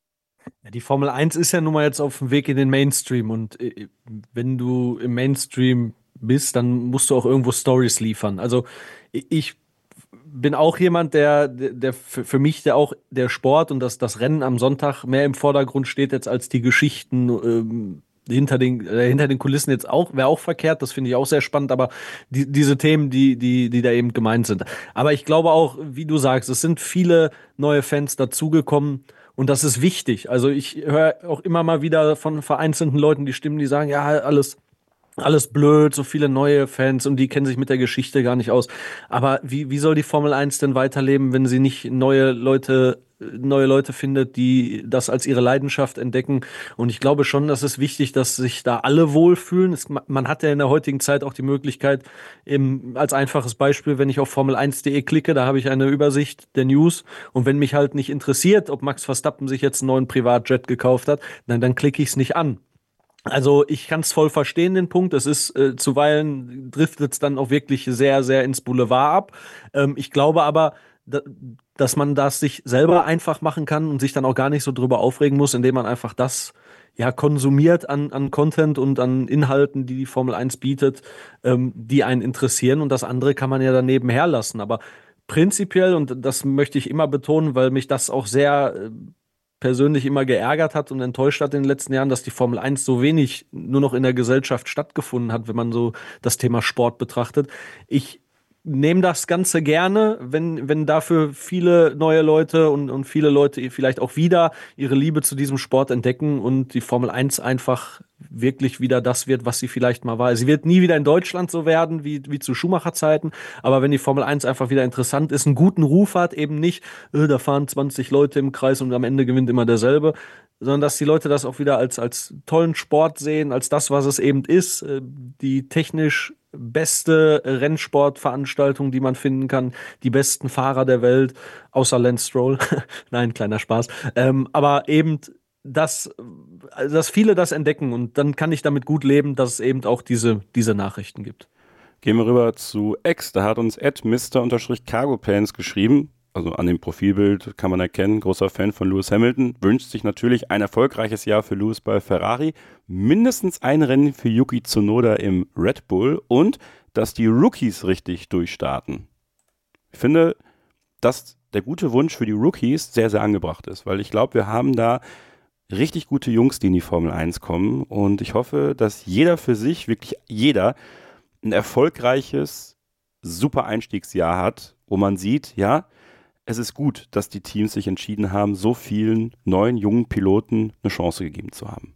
Ja, die Formel eins ist ja nun mal jetzt auf dem Weg in den Mainstream und äh, wenn du im Mainstream bist, dann musst du auch irgendwo Stories liefern. Also ich bin auch jemand, der, der für, für mich der auch der Sport und das, das Rennen am Sonntag mehr im Vordergrund steht jetzt als die Geschichten ähm, hinter den, äh, hinter den Kulissen jetzt auch, wäre auch verkehrt, das finde ich auch sehr spannend, aber die, diese Themen, die, die, die da eben gemeint sind. Aber ich glaube auch, wie du sagst, es sind viele neue Fans dazugekommen und das ist wichtig. Also ich höre auch immer mal wieder von vereinzelten Leuten die Stimmen, die sagen, ja, alles Alles blöd, so viele neue Fans und die kennen sich mit der Geschichte gar nicht aus. Aber wie, wie soll die Formel eins denn weiterleben, wenn sie nicht neue Leute, neue Leute findet, die das als ihre Leidenschaft entdecken? Und ich glaube schon, dass es wichtig, dass sich da alle wohlfühlen. Es, man hat ja in der heutigen Zeit auch die Möglichkeit, eben als einfaches Beispiel, wenn ich auf Formel eins punkt de klicke, da habe ich eine Übersicht der News. Und wenn mich halt nicht interessiert, ob Max Verstappen sich jetzt einen neuen Privatjet gekauft hat, dann, dann klicke ich es nicht an. Also ich kann es voll verstehen, den Punkt. Es ist äh, zuweilen driftet es dann auch wirklich sehr, sehr ins Boulevard ab. Ähm, ich glaube aber, da, dass man das sich selber einfach machen kann und sich dann auch gar nicht so drüber aufregen muss, indem man einfach das ja konsumiert an, an Content und an Inhalten, die die Formel eins bietet, ähm, die einen interessieren. Und das andere kann man ja dann nebenher lassen. Aber prinzipiell, und das möchte ich immer betonen, weil mich das auch sehr äh, persönlich immer geärgert hat und enttäuscht hat in den letzten Jahren, dass die Formel eins so wenig nur noch in der Gesellschaft stattgefunden hat, wenn man so das Thema Sport betrachtet. Ich nehme das Ganze gerne, wenn, wenn dafür viele neue Leute und, und viele Leute vielleicht auch wieder ihre Liebe zu diesem Sport entdecken und die Formel eins einfach wirklich wieder das wird, was sie vielleicht mal war. Sie wird nie wieder in Deutschland so werden wie, wie zu Schumacher-Zeiten, aber wenn die Formel eins einfach wieder interessant ist, einen guten Ruf hat, eben nicht, äh, da fahren zwanzig Leute im Kreis und am Ende gewinnt immer derselbe, sondern dass die Leute das auch wieder als, als tollen Sport sehen, als das, was es eben ist, äh, die technisch beste Rennsportveranstaltung, die man finden kann, die besten Fahrer der Welt, außer Lance Stroll. Nein, kleiner Spaß. Ähm, aber eben, dass, dass viele das entdecken und dann kann ich damit gut leben, dass es eben auch diese, diese Nachrichten gibt. Gehen wir rüber zu X. Da hat uns Ed Mister Cargo Pants geschrieben. Also an dem Profilbild kann man erkennen, großer Fan von Lewis Hamilton, wünscht sich natürlich ein erfolgreiches Jahr für Lewis bei Ferrari, mindestens ein Rennen für Yuki Tsunoda im Red Bull und dass die Rookies richtig durchstarten. Ich finde, dass der gute Wunsch für die Rookies sehr, sehr angebracht ist, weil ich glaube, wir haben da richtig gute Jungs, die in die Formel eins kommen und ich hoffe, dass jeder für sich, wirklich jeder, ein erfolgreiches, super Einstiegsjahr hat, wo man sieht, ja, es ist gut, dass die Teams sich entschieden haben, so vielen neuen, jungen Piloten eine Chance gegeben zu haben.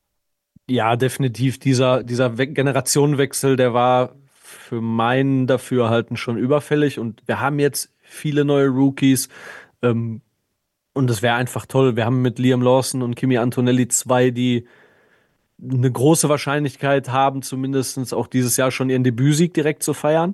Ja, definitiv. Dieser, dieser Generationenwechsel, der war für mein Dafürhalten schon überfällig. Und wir haben jetzt viele neue Rookies. Ähm, und es wäre einfach toll. Wir haben mit Liam Lawson und Kimi Antonelli zwei, die eine große Wahrscheinlichkeit haben, zumindest auch dieses Jahr schon ihren Debütsieg direkt zu feiern.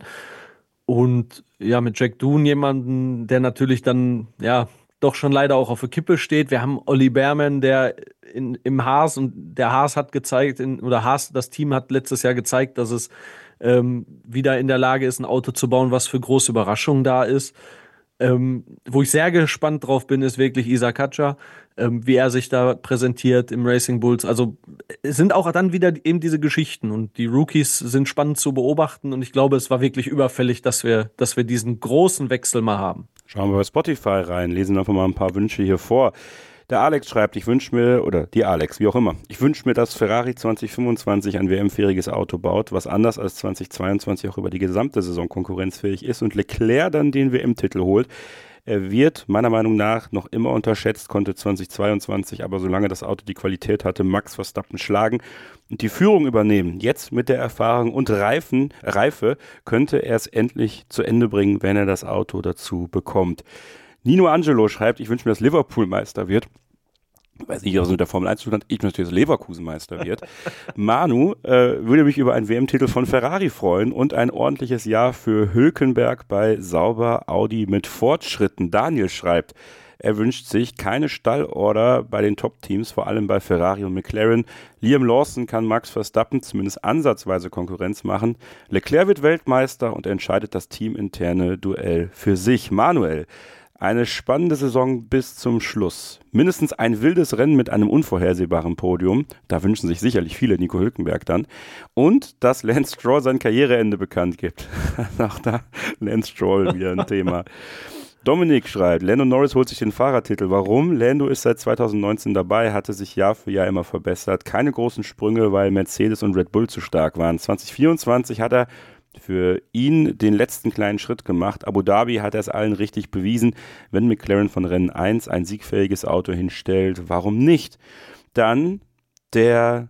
Und ja, mit Jack Doohan jemanden, der natürlich dann, ja, doch schon leider auch auf der Kippe steht. Wir haben Olli Behrman, der in, im Haas, und der Haas hat gezeigt, in, oder Haas, das Team hat letztes Jahr gezeigt, dass es ähm, wieder in der Lage ist, ein Auto zu bauen, was für große Überraschungen da ist. Ähm, wo ich sehr gespannt drauf bin, ist wirklich Isa Katscha, ähm, wie er sich da präsentiert im Racing Bulls. Also es sind auch dann wieder eben diese Geschichten und die Rookies sind spannend zu beobachten und ich glaube, es war wirklich überfällig, dass wir, dass wir diesen großen Wechsel mal haben. Schauen wir bei Spotify rein, lesen einfach mal ein paar Wünsche hier vor. Der Alex schreibt, ich wünsche mir, oder die Alex, wie auch immer, ich wünsche mir, dass Ferrari zwanzig fünfundzwanzig ein W M-fähiges Auto baut, was anders als zwanzig zweiundzwanzig auch über die gesamte Saison konkurrenzfähig ist und Leclerc dann den W M-Titel holt. Er wird meiner Meinung nach noch immer unterschätzt, konnte zwanzig zweiundzwanzig, aber solange das Auto die Qualität hatte, Max Verstappen schlagen und die Führung übernehmen. Jetzt mit der Erfahrung und Reifen, Reife könnte er es endlich zu Ende bringen, wenn er das Auto dazu bekommt. Nino Angelo schreibt, ich wünsche mir, dass Liverpool Meister wird. Ich weiß nicht, was mit der Formel eins zu tun hat. Ich möchte, dass Leverkusen Meister wird. Manu äh, würde mich über einen W M-Titel von Ferrari freuen und ein ordentliches Jahr für Hülkenberg bei Sauber Audi mit Fortschritten. Daniel schreibt, er wünscht sich keine Stallorder bei den Top-Teams, vor allem bei Ferrari und McLaren. Liam Lawson kann Max Verstappen zumindest ansatzweise Konkurrenz machen. Leclerc wird Weltmeister und entscheidet das teaminterne Duell für sich. Manuel, eine spannende Saison bis zum Schluss. Mindestens ein wildes Rennen mit einem unvorhersehbaren Podium. Da wünschen sich sicherlich viele Nico Hülkenberg dann. Und dass Lance Stroll sein Karriereende bekannt gibt. Auch da Lance Stroll wieder ein Thema. Dominik schreibt, Lando Norris holt sich den Fahrertitel. Warum? Lando ist seit zweitausendneunzehn dabei, hatte sich Jahr für Jahr immer verbessert. Keine großen Sprünge, weil Mercedes und Red Bull zu stark waren. zwanzig vierundzwanzig hat er für ihn den letzten kleinen Schritt gemacht. Abu Dhabi hat er es allen richtig bewiesen. Wenn McLaren von Rennen eins ein siegfähiges Auto hinstellt, warum nicht? Dann der,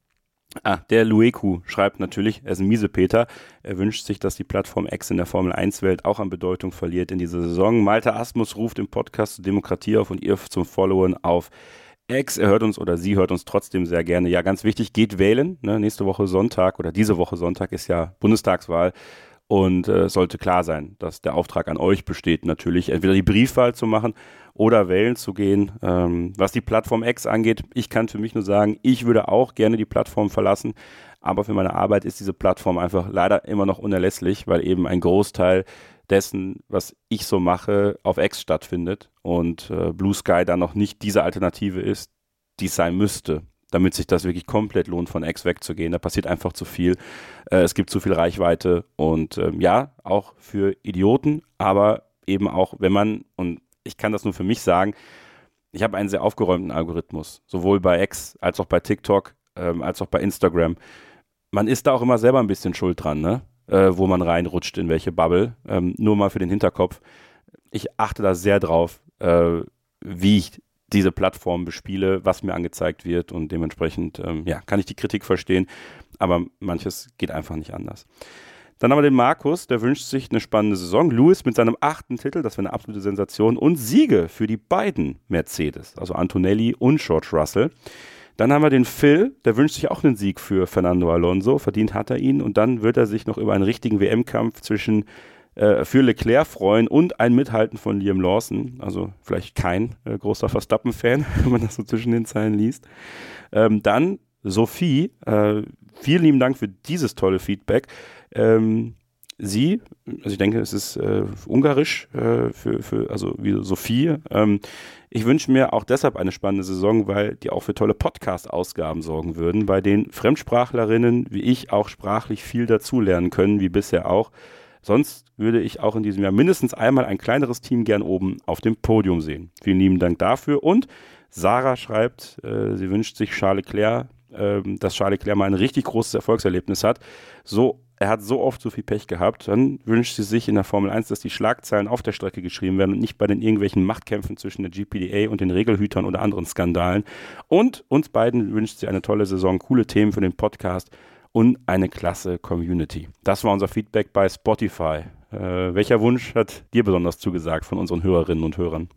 ah, der Lueku schreibt natürlich, er ist ein Miesepeter. Er wünscht sich, dass die Plattform X in der Formel eins Welt auch an Bedeutung verliert in dieser Saison. Malte Asmus ruft im Podcast zur Demokratie auf und ihr zum Followen auf X. Er hört uns oder sie hört uns trotzdem sehr gerne. Ja, ganz wichtig, geht wählen. Ne? Nächste Woche Sonntag oder diese Woche Sonntag ist ja Bundestagswahl und es äh, sollte klar sein, dass der Auftrag an euch besteht, natürlich entweder die Briefwahl zu machen oder wählen zu gehen. Ähm, was die Plattform X angeht, ich kann für mich nur sagen, ich würde auch gerne die Plattform verlassen, aber für meine Arbeit ist diese Plattform einfach leider immer noch unerlässlich, weil eben ein Großteil dessen, was ich so mache, auf X stattfindet und äh, Blue Sky dann noch nicht diese Alternative ist, die es sein müsste, damit sich das wirklich komplett lohnt, von X wegzugehen. Da passiert einfach zu viel. Äh, es gibt zu viel Reichweite und ähm, ja, auch für Idioten, aber eben auch, wenn man, und ich kann das nur für mich sagen, ich habe einen sehr aufgeräumten Algorithmus, sowohl bei X als auch bei TikTok, ähm, als auch bei Instagram. Man ist da auch immer selber ein bisschen schuld dran, ne? Äh, wo man reinrutscht, in welche Bubble. Ähm, nur mal für den Hinterkopf. Ich achte da sehr drauf, äh, wie ich diese Plattform bespiele, was mir angezeigt wird und dementsprechend ähm, ja, kann ich die Kritik verstehen, aber manches geht einfach nicht anders. Dann haben wir den Markus, der wünscht sich eine spannende Saison. Lewis mit seinem achten Titel, das wäre eine absolute Sensation, und Siege für die beiden Mercedes, also Antonelli und George Russell. Dann haben wir den Phil, der wünscht sich auch einen Sieg für Fernando Alonso, verdient hat er ihn und dann wird er sich noch über einen richtigen W M-Kampf zwischen äh, für Leclerc freuen und ein Mithalten von Liam Lawson, also vielleicht kein äh, großer Verstappen-Fan, wenn man das so zwischen den Zeilen liest. Ähm, dann Sophie, äh, vielen lieben Dank für dieses tolle Feedback. Ähm, sie, also ich denke, es ist äh, ungarisch, äh, für, für, also wie Sophie. Ähm, ich wünsche mir auch deshalb eine spannende Saison, weil die auch für tolle Podcast-Ausgaben sorgen würden, bei denen Fremdsprachlerinnen wie ich auch sprachlich viel dazulernen können, wie bisher auch. Sonst würde ich auch in diesem Jahr mindestens einmal ein kleineres Team gern oben auf dem Podium sehen. Vielen lieben Dank dafür. Und Sarah schreibt, äh, sie wünscht sich Charles Leclerc, äh, dass Charles Leclerc mal ein richtig großes Erfolgserlebnis hat. So Er hat so oft so viel Pech gehabt, dann wünscht sie sich in der Formel eins, dass die Schlagzeilen auf der Strecke geschrieben werden und nicht bei den irgendwelchen Machtkämpfen zwischen der G P D A und den Regelhütern oder anderen Skandalen. Und uns beiden wünscht sie eine tolle Saison, coole Themen für den Podcast und eine klasse Community. Das war unser Feedback bei Spotify. Äh, welcher Wunsch hat dir besonders zugesagt von unseren Hörerinnen und Hörern?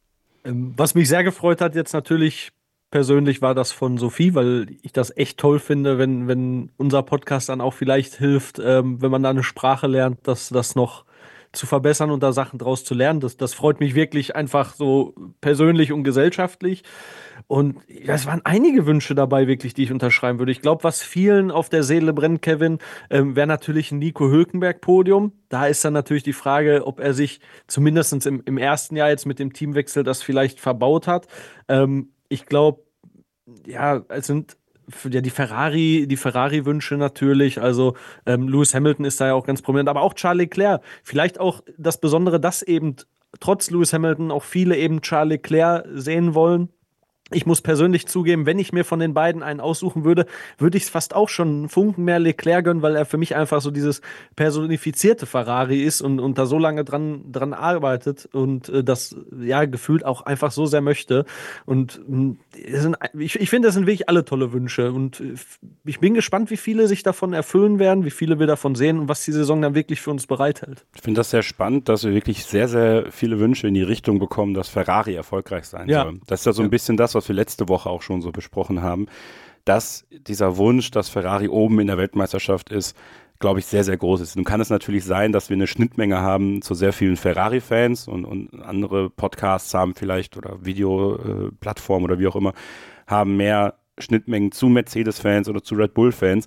Was mich sehr gefreut hat jetzt natürlich persönlich war das von Sophie, weil ich das echt toll finde, wenn, wenn unser Podcast dann auch vielleicht hilft, ähm, wenn man da eine Sprache lernt, dass das noch zu verbessern und da Sachen draus zu lernen. Das, das freut mich wirklich einfach so persönlich und gesellschaftlich. Und ja, es waren einige Wünsche dabei, wirklich, die ich unterschreiben würde. Ich glaube, was vielen auf der Seele brennt, Kevin, ähm, wäre natürlich ein Nico Hülkenberg-Podium. Da ist dann natürlich die Frage, ob er sich zumindest im, im ersten Jahr jetzt mit dem Teamwechsel das vielleicht verbaut hat. Ähm, ich glaube, ja, es sind ja die Ferrari, die Ferrari-Wünsche natürlich. Also ähm, Lewis Hamilton ist da ja auch ganz prominent, aber auch Charles Leclerc. Vielleicht auch das Besondere, dass eben trotz Lewis Hamilton auch viele eben Charles Leclerc sehen wollen. Ich muss persönlich zugeben, wenn ich mir von den beiden einen aussuchen würde, würde ich es fast auch schon einen Funken mehr Leclerc gönnen, weil er für mich einfach so dieses personifizierte Ferrari ist und, und da so lange dran, dran arbeitet und äh, das ja gefühlt auch einfach so sehr möchte. Und mh, es sind, ich, ich finde, das sind wirklich alle tolle Wünsche und äh, ich bin gespannt, wie viele sich davon erfüllen werden, wie viele wir davon sehen und was die Saison dann wirklich für uns bereithält. Ich finde das sehr spannend, dass wir wirklich sehr, sehr viele Wünsche in die Richtung bekommen, dass Ferrari erfolgreich sein Ja. soll. Das ist ja so ein Ja. bisschen das, was wir letzte Woche auch schon so besprochen haben, dass dieser Wunsch, dass Ferrari oben in der Weltmeisterschaft ist, glaube ich, sehr, sehr groß ist. Nun kann es natürlich sein, dass wir eine Schnittmenge haben zu sehr vielen Ferrari-Fans und, und andere Podcasts haben vielleicht oder Videoplattformen oder wie auch immer, haben mehr Schnittmengen zu Mercedes-Fans oder zu Red Bull-Fans.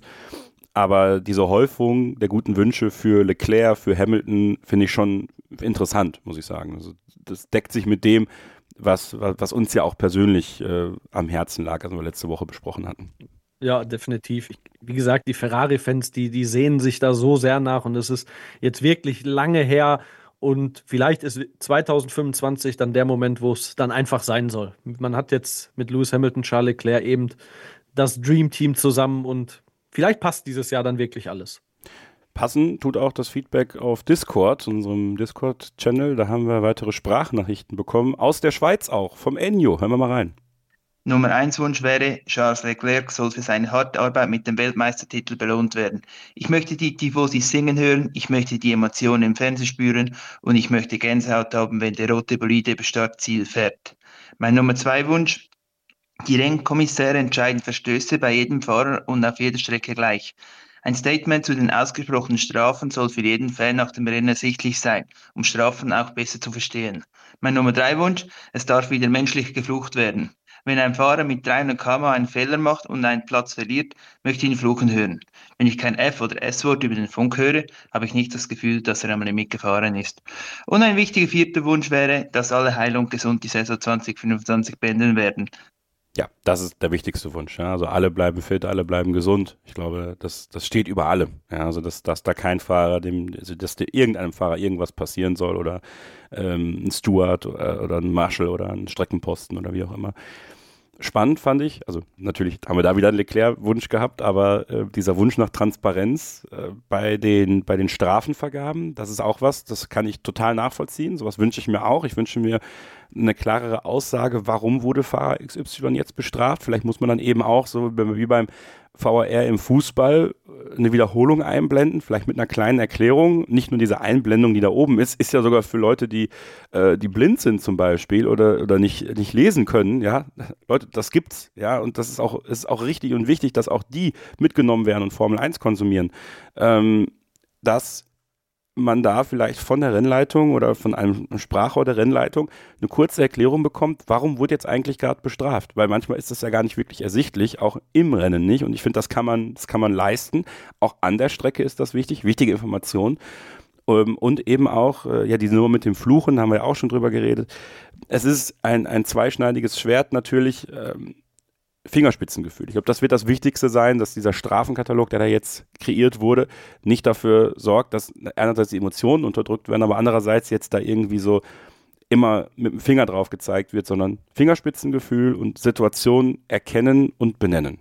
Aber diese Häufung der guten Wünsche für Leclerc, für Hamilton, finde ich schon interessant, muss ich sagen. Also das deckt sich mit dem, was, was, was uns ja auch persönlich äh, am Herzen lag, als wir letzte Woche besprochen hatten. Ja, definitiv. Ich, wie gesagt, die Ferrari-Fans, die, die sehnen sich da so sehr nach und es ist jetzt wirklich lange her und vielleicht ist zwanzig fünfundzwanzig dann der Moment, wo es dann einfach sein soll. Man hat jetzt mit Lewis Hamilton, Charles Leclerc eben das Dream Team zusammen und vielleicht passt dieses Jahr dann wirklich alles. Passen tut auch das Feedback auf Discord, unserem Discord-Channel. Da haben wir weitere Sprachnachrichten bekommen, aus der Schweiz auch, vom Ennio. Hören wir mal rein. Nummer eins Wunsch wäre, Charles Leclerc soll für seine harte Arbeit mit dem Weltmeistertitel belohnt werden. Ich möchte die Tifosis singen hören, ich möchte die Emotionen im Fernsehen spüren und ich möchte Gänsehaut haben, wenn der rote Bolide über Startziel fährt. Mein Nummer zwei Wunsch, die Rennkommissäre entscheiden Verstöße bei jedem Fahrer und auf jeder Strecke gleich. Ein Statement zu den ausgesprochenen Strafen soll für jeden Fan nach dem Rennen ersichtlich sein, um Strafen auch besser zu verstehen. Mein Nummer drei Wunsch, es darf wieder menschlich geflucht werden. Wenn ein Fahrer mit dreihundert Kilometer pro Stunde einen Fehler macht und einen Platz verliert, möchte ich ihn fluchen hören. Wenn ich kein F- oder S-Wort über den Funk höre, habe ich nicht das Gefühl, dass er einmal mitgefahren ist. Und ein wichtiger vierter Wunsch wäre, dass alle heil und gesund die Saison zwanzig fünfundzwanzig beenden werden. Ja, das ist der wichtigste Wunsch. Ja. Also alle bleiben fit, alle bleiben gesund. Ich glaube, das, das steht über allem. Ja. Also dass, dass da kein Fahrer, dem, also dass dir irgendeinem Fahrer irgendwas passieren soll oder ähm, ein Steward oder, oder ein Marshall oder ein Streckenposten oder wie auch immer. Spannend fand ich, also natürlich haben wir da wieder einen Leclerc-Wunsch gehabt, aber äh, dieser Wunsch nach Transparenz äh, bei den, bei den Strafenvergaben, das ist auch was, das kann ich total nachvollziehen. Sowas wünsche ich mir auch. Ich wünsche mir eine klarere Aussage, warum wurde Fahrer X Y jetzt bestraft. Vielleicht muss man dann eben auch, so wie beim V A R im Fußball, eine Wiederholung einblenden, vielleicht mit einer kleinen Erklärung. Nicht nur diese Einblendung, die da oben ist, ist ja sogar für Leute, die, äh, die blind sind zum Beispiel oder, oder nicht, nicht lesen können. Ja, Leute, das gibt's. Ja, und das ist auch, ist auch richtig und wichtig, dass auch die mitgenommen werden und Formel eins konsumieren. Ähm, dass man da vielleicht von der Rennleitung oder von einem Sprachrohr der Rennleitung eine kurze Erklärung bekommt, warum wurde jetzt eigentlich gerade bestraft? Weil manchmal ist das ja gar nicht wirklich ersichtlich, auch im Rennen nicht. Und ich finde, das kann man, das kann man leisten. Auch an der Strecke ist das wichtig, wichtige Information. Ähm, und eben auch, äh, ja, diese Nummer mit dem Fluchen, haben wir ja auch schon drüber geredet. Es ist ein, ein zweischneidiges Schwert natürlich, ähm, Fingerspitzengefühl. Ich glaube, das wird das Wichtigste sein, dass dieser Strafenkatalog, der da jetzt kreiert wurde, nicht dafür sorgt, dass einerseits die Emotionen unterdrückt werden, aber andererseits jetzt da irgendwie so immer mit dem Finger drauf gezeigt wird, sondern Fingerspitzengefühl und Situationen erkennen und benennen.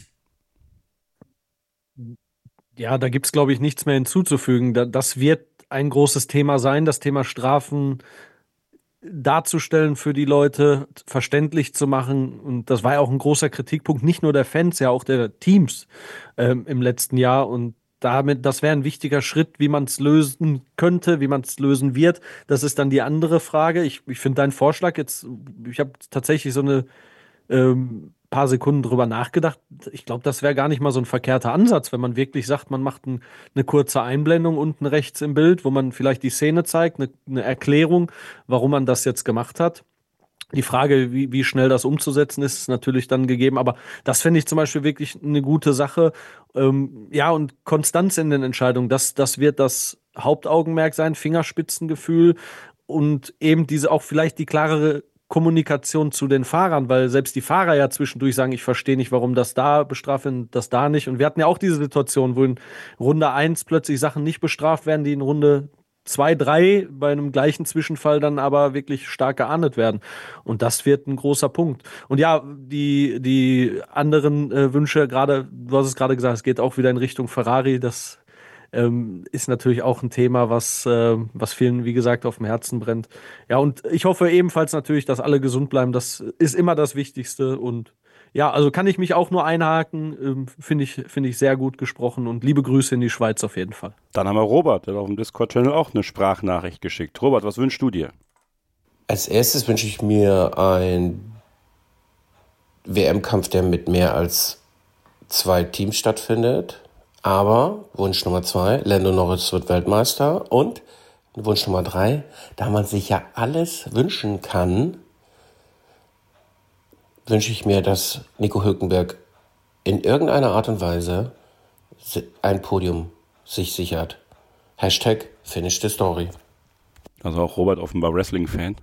Ja, da gibt es, glaube ich, nichts mehr hinzuzufügen. Da, das wird ein großes Thema sein, das Thema Strafen darzustellen für die Leute, verständlich zu machen. Und das war ja auch ein großer Kritikpunkt, nicht nur der Fans, ja auch der Teams ähm, im letzten Jahr. Und damit, das wäre ein wichtiger Schritt, wie man es lösen könnte, wie man es lösen wird. Das ist dann die andere Frage. Ich, ich finde deinen Vorschlag jetzt, ich habe tatsächlich so eine ähm, paar Sekunden drüber nachgedacht. Ich glaube, das wäre gar nicht mal so ein verkehrter Ansatz, wenn man wirklich sagt, man macht ein, eine kurze Einblendung unten rechts im Bild, wo man vielleicht die Szene zeigt, eine, eine Erklärung, warum man das jetzt gemacht hat. Die Frage, wie, wie schnell das umzusetzen ist, ist natürlich dann gegeben. Aber das finde ich zum Beispiel wirklich eine gute Sache. Ähm, ja, und Konstanz in den Entscheidungen, das, das wird das Hauptaugenmerk sein, Fingerspitzengefühl und eben diese auch vielleicht die klarere Kommunikation zu den Fahrern, weil selbst die Fahrer ja zwischendurch sagen, ich verstehe nicht, warum das da bestraft wird und das da nicht. Und wir hatten ja auch diese Situation, wo in Runde eins plötzlich Sachen nicht bestraft werden, die in Runde zwei, drei bei einem gleichen Zwischenfall dann aber wirklich stark geahndet werden. Und das wird ein großer Punkt. Und ja, die, die anderen äh, Wünsche, gerade, du hast es gerade gesagt, es geht auch wieder in Richtung Ferrari. Das ähm, ist natürlich auch ein Thema, was, äh, was vielen, wie gesagt, auf dem Herzen brennt. Ja, und ich hoffe ebenfalls natürlich, dass alle gesund bleiben. Das ist immer das Wichtigste. Und ja, also kann ich mich auch nur einhaken. Ähm, Finde ich, finde ich sehr gut gesprochen. Und liebe Grüße in die Schweiz auf jeden Fall. Dann haben wir Robert, der hat auf dem Discord-Channel auch eine Sprachnachricht geschickt. Robert, was wünschst du dir? Als erstes wünsche ich mir einen W M-Kampf, der mit mehr als zwei Teams stattfindet. Aber Wunsch Nummer zwei, Lando Norris wird Weltmeister. Und Wunsch Nummer drei, da man sich ja alles wünschen kann, wünsche ich mir, dass Nico Hülkenberg in irgendeiner Art und Weise ein Podium sich sichert. Hashtag Finish the Story. Also auch Robert offenbar Wrestling-Fan.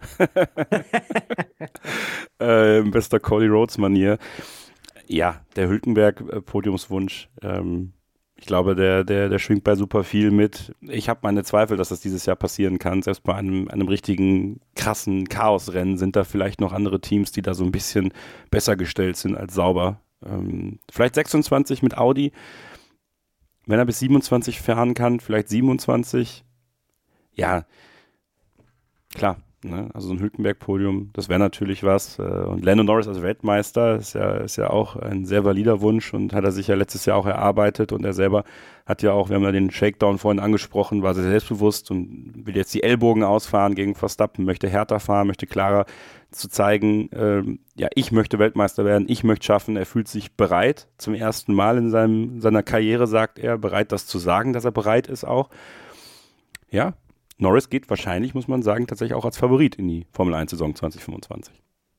äh, in bester Cody Rhodes-Manier. Ja, der Hülkenberg-Podiumswunsch. Ähm, ich glaube, der, der, der schwingt bei super viel mit. Ich habe meine Zweifel, dass das dieses Jahr passieren kann. Selbst bei einem, einem richtigen, krassen Chaosrennen sind da vielleicht noch andere Teams, die da so ein bisschen besser gestellt sind als Sauber. Ähm, vielleicht sechsundzwanzig mit Audi. Wenn er bis siebenundzwanzig fahren kann, vielleicht siebenundzwanzig. Ja, klar. Ne? Also so ein Hülkenberg-Podium, das wäre natürlich was. Und Lando Norris als Weltmeister ist ja, ist ja auch ein sehr valider Wunsch und hat er sich ja letztes Jahr auch erarbeitet. Und er selber hat ja auch, wir haben ja den Shakedown vorhin angesprochen, war sehr selbstbewusst und will jetzt die Ellbogen ausfahren gegen Verstappen, möchte härter fahren, möchte klarer zu zeigen, ähm, ja, ich möchte Weltmeister werden, ich möchte schaffen. Er fühlt sich bereit, zum ersten Mal in seinem, seiner Karriere, sagt er, bereit, das zu sagen, dass er bereit ist auch. Ja, Norris geht wahrscheinlich, muss man sagen, tatsächlich auch als Favorit in die Formel eins Saison zwanzig fünfundzwanzig.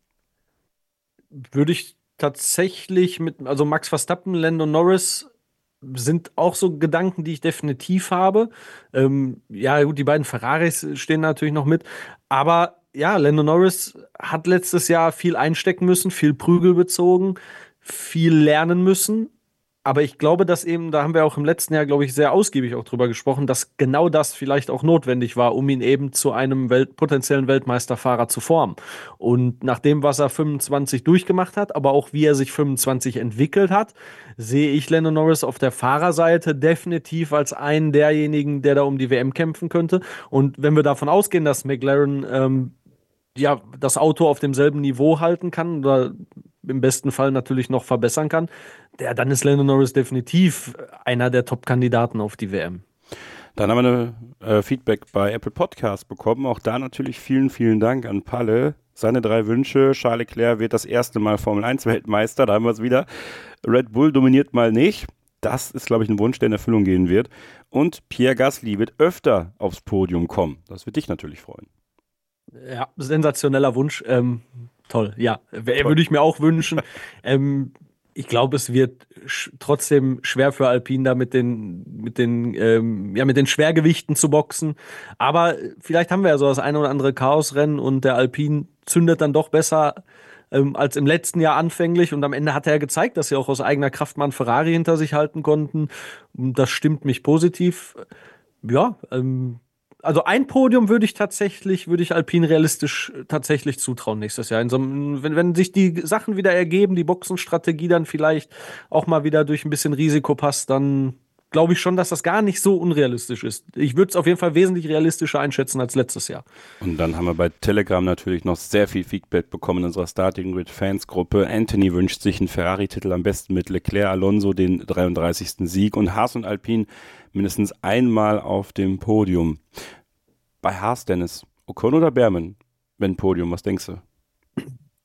Würde ich tatsächlich mit, also Max Verstappen, Lando Norris sind auch so Gedanken, die ich definitiv habe. Ähm, ja, gut, die beiden Ferraris stehen natürlich noch mit. Aber ja, Lando Norris hat letztes Jahr viel einstecken müssen, viel Prügel bezogen, viel lernen müssen. Aber ich glaube, dass eben, da haben wir auch im letzten Jahr, glaube ich, sehr ausgiebig auch drüber gesprochen, dass genau das vielleicht auch notwendig war, um ihn eben zu einem Welt- potenziellen Weltmeisterfahrer zu formen. Und nach dem, was er fünfundzwanzig durchgemacht hat, aber auch wie er sich fünfundzwanzig entwickelt hat, sehe ich Lando Norris auf der Fahrerseite definitiv als einen derjenigen, der da um die W M kämpfen könnte. Und wenn wir davon ausgehen, dass McLaren ähm, ja, das Auto auf demselben Niveau halten kann oder im besten Fall natürlich noch verbessern kann, der, dann ist Lando Norris definitiv einer der Top-Kandidaten auf die W M. Dann haben wir eine äh, Feedback bei Apple Podcast bekommen. Auch da natürlich vielen, vielen Dank an Palle. Seine drei Wünsche. Charles Leclerc wird das erste Mal Formel eins Weltmeister. Da haben wir es wieder. Red Bull dominiert mal nicht. Das ist, glaube ich, ein Wunsch, der in Erfüllung gehen wird. Und Pierre Gasly wird öfter aufs Podium kommen. Das wird dich natürlich freuen. Ja, sensationeller Wunsch. Ähm, toll, ja. W- Würde ich mir auch wünschen. ähm, ich glaube, es wird sch- trotzdem schwer für Alpine da mit den, mit den, ähm, ja, mit den Schwergewichten zu boxen. Aber vielleicht haben wir ja so das eine oder andere Chaosrennen und der Alpine zündet dann doch besser ähm, als im letzten Jahr anfänglich. Und am Ende hat er gezeigt, dass sie auch aus eigener Kraft mal einen Ferrari hinter sich halten konnten. Und das stimmt mich positiv. Ja, ähm, also ein Podium würde ich tatsächlich, würde ich Alpine realistisch tatsächlich zutrauen nächstes Jahr. In so einem, wenn, wenn sich die Sachen wieder ergeben, die Boxenstrategie dann vielleicht auch mal wieder durch ein bisschen Risiko passt, dann glaube ich schon, dass das gar nicht so unrealistisch ist. Ich würde es auf jeden Fall wesentlich realistischer einschätzen als letztes Jahr. Und dann haben wir bei Telegram natürlich noch sehr viel Feedback bekommen in unserer Starting Grid Fans Gruppe. Anthony wünscht sich einen Ferrari-Titel am besten mit Leclerc, Alonso den dreiunddreißigsten Sieg und Haas und Alpine mindestens einmal auf dem Podium. Bei Haas, Dennis, Ocon oder Behrmann, wenn Podium, was denkst du?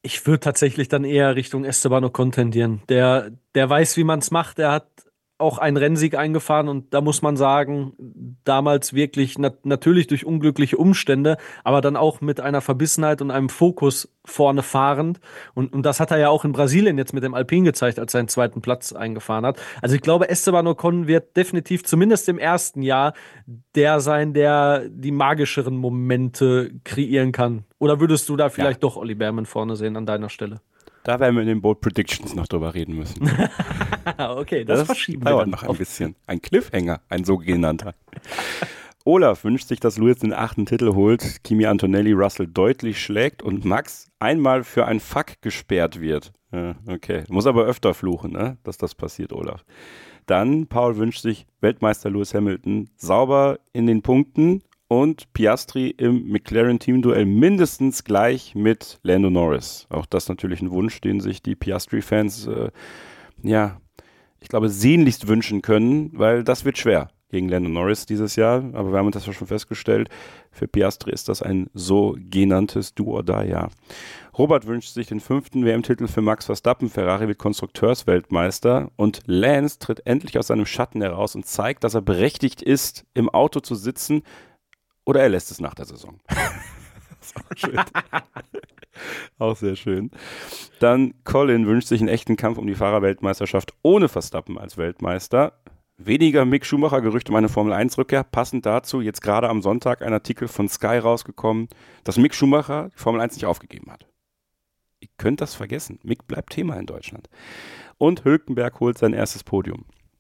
Ich würde tatsächlich dann eher Richtung Esteban Ocon tendieren. Der, der weiß, wie man es macht. Der hat auch einen Rennsieg eingefahren und da muss man sagen, damals wirklich nat- natürlich durch unglückliche Umstände, aber dann auch mit einer Verbissenheit und einem Fokus vorne fahrend. Und, und das hat er ja auch in Brasilien jetzt mit dem Alpine gezeigt, als er seinen zweiten Platz eingefahren hat. Also ich glaube, Esteban Ocon wird definitiv zumindest im ersten Jahr der sein, der die magischeren Momente kreieren kann. Oder würdest du da vielleicht ja. doch Olli Behrmann vorne sehen an deiner Stelle? Da werden wir in den Bold Predictions noch drüber reden müssen. Okay, das, das verschieben wir dauert dann noch ein bisschen. Ein Cliffhanger, ein sogenannter. Olaf wünscht sich, dass Lewis den achten Titel holt, Kimi Antonelli Russell deutlich schlägt und Max einmal für ein Fuck gesperrt wird. Ja, okay, muss aber öfter fluchen, ne? Dass das passiert, Olaf. Dann, Paul wünscht sich Weltmeister Lewis Hamilton sauber in den Punkten und Piastri im McLaren-Team-Duell mindestens gleich mit Lando Norris. Auch das natürlich ein Wunsch, den sich die Piastri-Fans, äh, ja, ich glaube, sehnlichst wünschen können, weil das wird schwer gegen Lando Norris dieses Jahr. Aber wir haben uns das ja schon festgestellt, für Piastri ist das ein sogenanntes Do-or-Die-Jahr. Robert wünscht sich den fünften W M-Titel für Max Verstappen. Ferrari wird Konstrukteursweltmeister und Lance tritt endlich aus seinem Schatten heraus und zeigt, dass er berechtigt ist, im Auto zu sitzen. Oder er lässt es nach der Saison. Das ist auch schön. Auch sehr schön. Dann Colin wünscht sich einen echten Kampf um die Fahrerweltmeisterschaft ohne Verstappen als Weltmeister. Weniger Mick Schumacher-Gerüchte um eine Formel eins Rückkehr. Passend dazu jetzt gerade am Sonntag ein Artikel von Sky rausgekommen, dass Mick Schumacher die Formel eins nicht aufgegeben hat. Ihr könnt das vergessen. Mick bleibt Thema in Deutschland. Und Hülkenberg holt sein erstes Podium.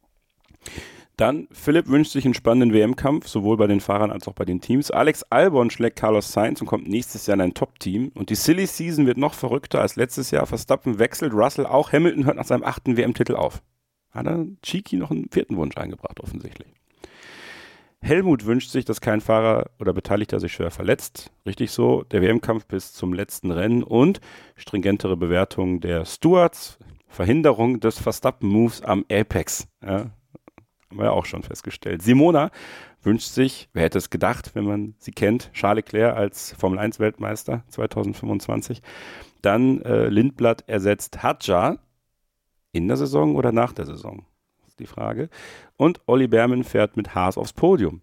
Dann, Philipp wünscht sich einen spannenden W M-Kampf, sowohl bei den Fahrern als auch bei den Teams. Alex Albon schlägt Carlos Sainz und kommt nächstes Jahr in ein Top-Team. Und die Silly Season wird noch verrückter als letztes Jahr. Verstappen wechselt, Russell auch. Hamilton hört nach seinem achten W M-Titel auf. Hat er Cheeky noch einen vierten Wunsch eingebracht, offensichtlich. Helmut wünscht sich, dass kein Fahrer oder Beteiligter sich schwer verletzt. Richtig so, der W M-Kampf bis zum letzten Rennen und stringentere Bewertung der Stewards. Verhinderung des Verstappen-Moves am Apex. Ja. Haben wir ja auch schon festgestellt. Simona wünscht sich, wer hätte es gedacht, wenn man sie kennt, Charles Leclerc als Formel eins Weltmeister zwanzig fünfundzwanzig. Dann äh, Lindblad ersetzt Hadjar in der Saison oder nach der Saison? Das ist die Frage. Und Olli Behrmann fährt mit Haas aufs Podium.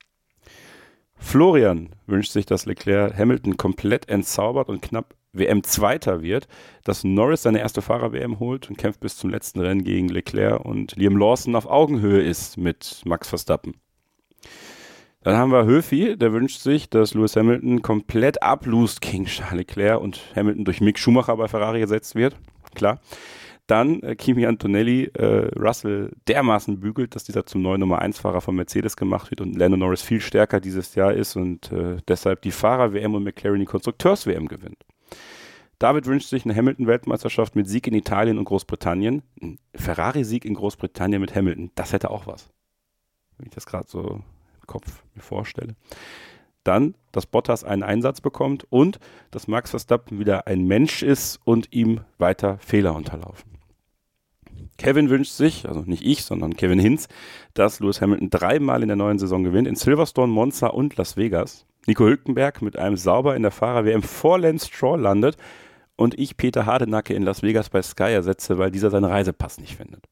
Florian wünscht sich, dass Leclerc Hamilton komplett entzaubert und knapp W M-Zweiter wird, dass Norris seine erste Fahrer-W M holt und kämpft bis zum letzten Rennen gegen Leclerc und Liam Lawson auf Augenhöhe ist mit Max Verstappen. Dann haben wir Höfi, der wünscht sich, dass Lewis Hamilton komplett ablust gegen Charles Leclerc und Hamilton durch Mick Schumacher bei Ferrari ersetzt wird. Klar. Dann äh, Kimi Antonelli, äh, Russell dermaßen bügelt, dass dieser zum neuen Nummer eins Fahrer von Mercedes gemacht wird und Lando Norris viel stärker dieses Jahr ist und äh, deshalb die Fahrer-W M und McLaren die Konstrukteurs-W M gewinnt. David wünscht sich eine Hamilton-Weltmeisterschaft mit Sieg in Italien und Großbritannien. Ein Ferrari-Sieg in Großbritannien mit Hamilton, das hätte auch was. Wenn ich das gerade so im Kopf mir vorstelle. Dann, dass Bottas einen Einsatz bekommt und dass Max Verstappen wieder ein Mensch ist und ihm weiter Fehler unterlaufen. Kevin wünscht sich, also nicht ich, sondern Kevin Hinz, dass Lewis Hamilton dreimal in der neuen Saison gewinnt, in Silverstone, Monza und Las Vegas. Nico Hülkenberg mit einem Sauber in der Fahrer-W M vor Lance Stroll landet und ich Peter Hardenacke in Las Vegas bei Sky ersetze, weil dieser seinen Reisepass nicht findet.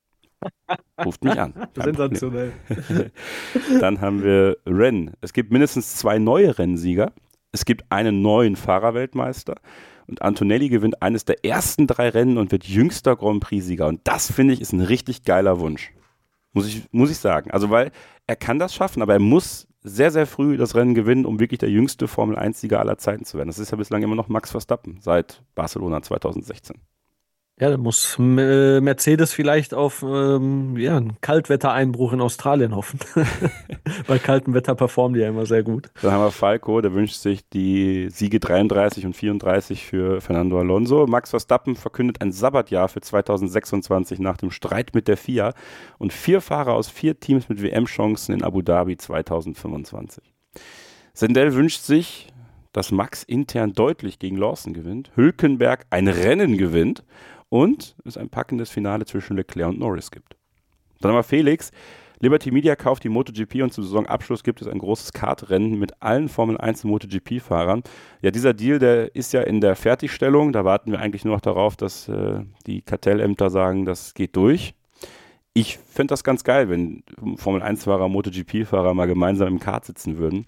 Ruft mich an. Sensationell. Dann haben wir Rennen. Es gibt mindestens zwei neue Rennsieger. Es gibt einen neuen Fahrerweltmeister. Und Antonelli gewinnt eines der ersten drei Rennen und wird jüngster Grand Prix-Sieger. Und das, finde ich, ist ein richtig geiler Wunsch. Muss ich, muss ich sagen. Also, weil er kann das schaffen, aber er muss sehr, sehr früh das Rennen gewinnen, um wirklich der jüngste Formel eins Sieger aller Zeiten zu werden. Das ist ja bislang immer noch Max Verstappen seit Barcelona zwanzig sechzehn. Ja, da muss äh, Mercedes vielleicht auf ähm, ja, einen Kaltwettereinbruch in Australien hoffen. Bei kaltem Wetter performen die ja immer sehr gut. Dann haben wir Falco, der wünscht sich die Siege dreiunddreißig und vierunddreißig für Fernando Alonso. Max Verstappen verkündet ein Sabbatjahr für zwanzig sechsundzwanzig nach dem Streit mit der F I A und vier Fahrer aus vier Teams mit W M-Chancen in Abu Dhabi zwanzig fünfundzwanzig. Sendell wünscht sich, dass Max intern deutlich gegen Lawson gewinnt, Hülkenberg ein Rennen gewinnt und es ein packendes Finale zwischen Leclerc und Norris gibt. Dann haben wir Felix. Liberty Media kauft die MotoGP und zum Saisonabschluss gibt es ein großes Kartrennen mit allen Formel eins und MotoGP-Fahrern. Ja, dieser Deal, der ist ja in der Fertigstellung. Da warten wir eigentlich nur noch darauf, dass äh, die Kartellämter sagen, das geht durch. Ich fände das ganz geil, wenn Formel eins-Fahrer und MotoGP-Fahrer mal gemeinsam im Kart sitzen würden.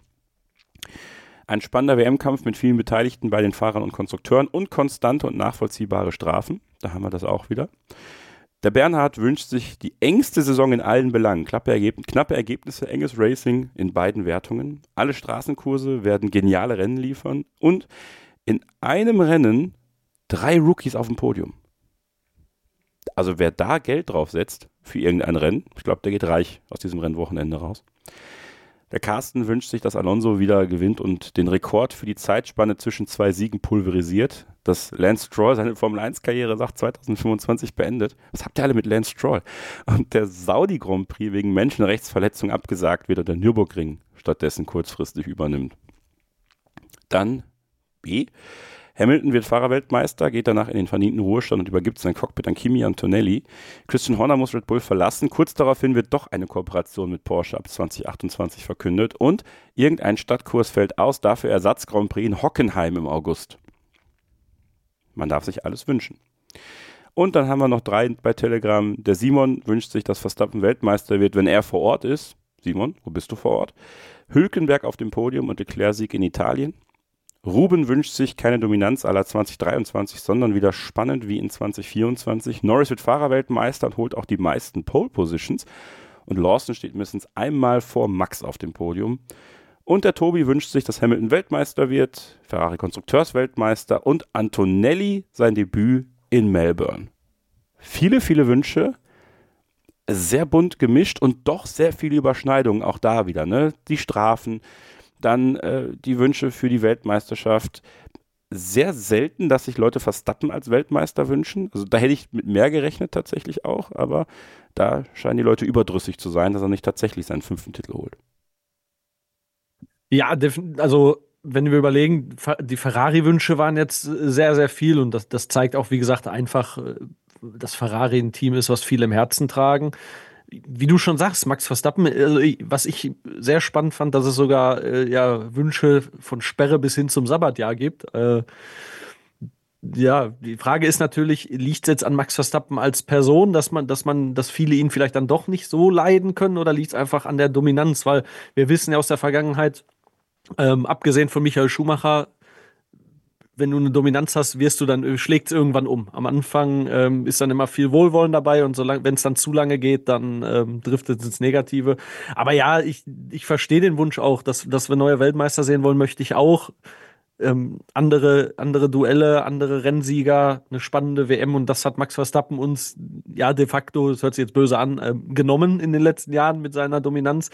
Ein spannender W M-Kampf mit vielen Beteiligten bei den Fahrern und Konstrukteuren und konstante und nachvollziehbare Strafen. Da haben wir das auch wieder. Der Bernhard wünscht sich die engste Saison in allen Belangen. Knappe, Ergeb- knappe Ergebnisse, enges Racing in beiden Wertungen. Alle Straßenkurse werden geniale Rennen liefern und in einem Rennen drei Rookies auf dem Podium. Also wer da Geld drauf setzt für irgendein Rennen, ich glaube, der geht reich aus diesem Rennwochenende raus. Der Carsten wünscht sich, dass Alonso wieder gewinnt und den Rekord für die Zeitspanne zwischen zwei Siegen pulverisiert. Dass Lance Stroll seine Formel eins Karriere sagt zwanzig fünfundzwanzig beendet. Was habt ihr alle mit Lance Stroll? Und der Saudi Grand Prix wegen Menschenrechtsverletzung abgesagt wird und der Nürburgring stattdessen kurzfristig übernimmt. Dann B. Hamilton wird Fahrerweltmeister, geht danach in den verdienten Ruhestand und übergibt sein Cockpit an Kimi Antonelli. Christian Horner muss Red Bull verlassen. Kurz daraufhin wird doch eine Kooperation mit Porsche ab zwanzig achtundzwanzig verkündet und irgendein Stadtkurs fällt aus, dafür Ersatz Grand Prix in Hockenheim im August. Man darf sich alles wünschen. Und dann haben wir noch drei bei Telegram. Der Simon wünscht sich, dass Verstappen Weltmeister wird, wenn er vor Ort ist. Simon, wo bist du vor Ort? Hülkenberg auf dem Podium und Leclerc-Sieg in Italien. Ruben wünscht sich keine Dominanz à la zwanzig dreiundzwanzig, sondern wieder spannend wie in zwanzig vierundzwanzig. Norris wird Fahrerweltmeister und holt auch die meisten Pole Positions. Und Lawson steht mindestens einmal vor Max auf dem Podium. Und der Tobi wünscht sich, dass Hamilton Weltmeister wird, Ferrari Konstrukteursweltmeister und Antonelli sein Debüt in Melbourne. Viele, viele Wünsche, sehr bunt gemischt und doch sehr viele Überschneidungen auch da wieder. Ne? Die Strafen, dann äh, die Wünsche für die Weltmeisterschaft. Sehr selten, dass sich Leute Verstappen als Weltmeister wünschen. Also da hätte ich mit mehr gerechnet tatsächlich auch, aber da scheinen die Leute überdrüssig zu sein, dass er nicht tatsächlich seinen fünften Titel holt. Ja, also wenn wir überlegen, die Ferrari-Wünsche waren jetzt sehr, sehr viel und das, das zeigt auch, wie gesagt, einfach, dass Ferrari ein Team ist, was viel im Herzen tragen. Wie du schon sagst, Max Verstappen, was ich sehr spannend fand, dass es sogar äh, ja, Wünsche von Sperre bis hin zum Sabbatjahr gibt. Äh, ja, die Frage ist natürlich, liegt es jetzt an Max Verstappen als Person, dass man, dass man, dass viele ihn vielleicht dann doch nicht so leiden können, oder liegt es einfach an der Dominanz? Weil wir wissen ja aus der Vergangenheit, ähm, abgesehen von Michael Schumacher, wenn du eine Dominanz hast, wirst du dann, schlägt es irgendwann um. Am Anfang ähm, ist dann immer viel Wohlwollen dabei und wenn es dann zu lange geht, dann ähm, driftet es ins Negative. Aber ja, ich, ich verstehe den Wunsch auch, dass, dass wir neue Weltmeister sehen wollen, möchte ich auch. Ähm, andere, andere Duelle, andere Rennsieger, eine spannende W M und das hat Max Verstappen uns ja de facto, das hört sich jetzt böse an, äh, genommen in den letzten Jahren mit seiner Dominanz.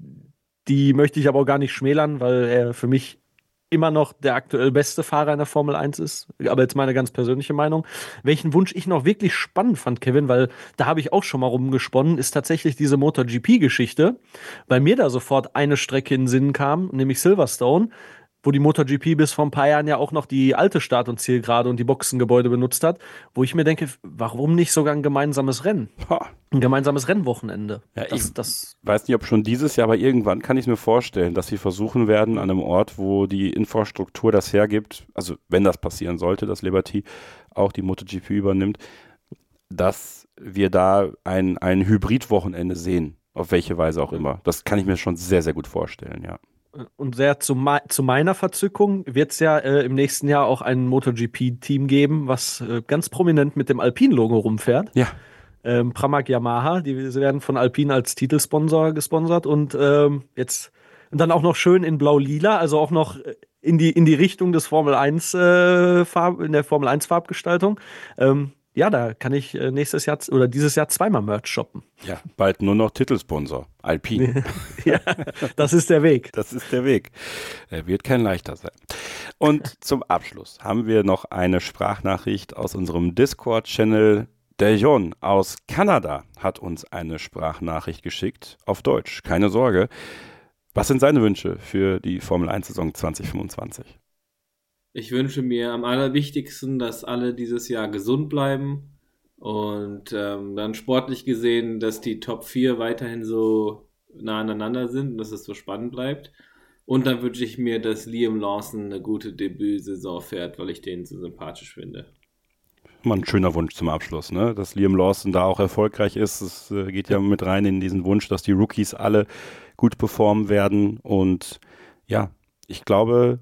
Die möchte ich aber auch gar nicht schmälern, weil er für mich immer noch der aktuell beste Fahrer in der Formel eins ist, aber jetzt meine ganz persönliche Meinung. Welchen Wunsch ich noch wirklich spannend fand, Kevin, weil da habe ich auch schon mal rumgesponnen, ist tatsächlich diese MotoGP-Geschichte, weil mir da sofort eine Strecke in den Sinn kam, nämlich Silverstone, wo die MotoGP bis vor ein paar Jahren ja auch noch die alte Start- und Zielgerade und die Boxengebäude benutzt hat, wo ich mir denke, warum nicht sogar ein gemeinsames Rennen? Ein gemeinsames Rennwochenende. Ja, das, ich das weiß nicht, ob schon dieses Jahr, aber irgendwann kann ich mir vorstellen, dass sie versuchen werden, an einem Ort, wo die Infrastruktur das hergibt, also wenn das passieren sollte, dass Liberty auch die MotoGP übernimmt, dass wir da ein, ein Hybrid-Wochenende sehen, auf welche Weise auch immer. Das kann ich mir schon sehr, sehr gut vorstellen, ja. Und sehr zu, me- zu meiner Verzückung wird es ja äh, im nächsten Jahr auch ein MotoGP-Team geben, was äh, ganz prominent mit dem Alpine-Logo rumfährt. Ja. Ähm, Pramac Yamaha, die werden von Alpine als Titelsponsor gesponsert und ähm, jetzt und dann auch noch schön in blau-lila, also auch noch in die, in die Richtung des Formel eins äh, Farb, in der Formel eins Farbgestaltung. Ähm, ja, da kann ich äh, nächstes Jahr oder dieses Jahr zweimal Merch shoppen. Ja, bald nur noch Titelsponsor, Alpine. Ja, das ist der Weg. Das ist der Weg. Er wird kein leichter sein. Und zum Abschluss haben wir noch eine Sprachnachricht aus unserem Discord-Channel. Der Jon aus Kanada hat uns eine Sprachnachricht geschickt, auf Deutsch, keine Sorge. Was sind seine Wünsche für die Formel eins Saison zwanzig fünfundzwanzig? Ich wünsche mir am allerwichtigsten, dass alle dieses Jahr gesund bleiben Und ähm, dann sportlich gesehen, dass die Top vier weiterhin so nah aneinander sind und dass es so spannend bleibt. Und dann wünsche ich mir, dass Liam Lawson eine gute Debütsaison fährt, weil ich den so sympathisch finde. Mal ein schöner Wunsch zum Abschluss, ne? Dass Liam Lawson da auch erfolgreich ist. Es äh, geht ja mit rein in diesen Wunsch, dass die Rookies alle gut performen werden. Und ja, ich glaube,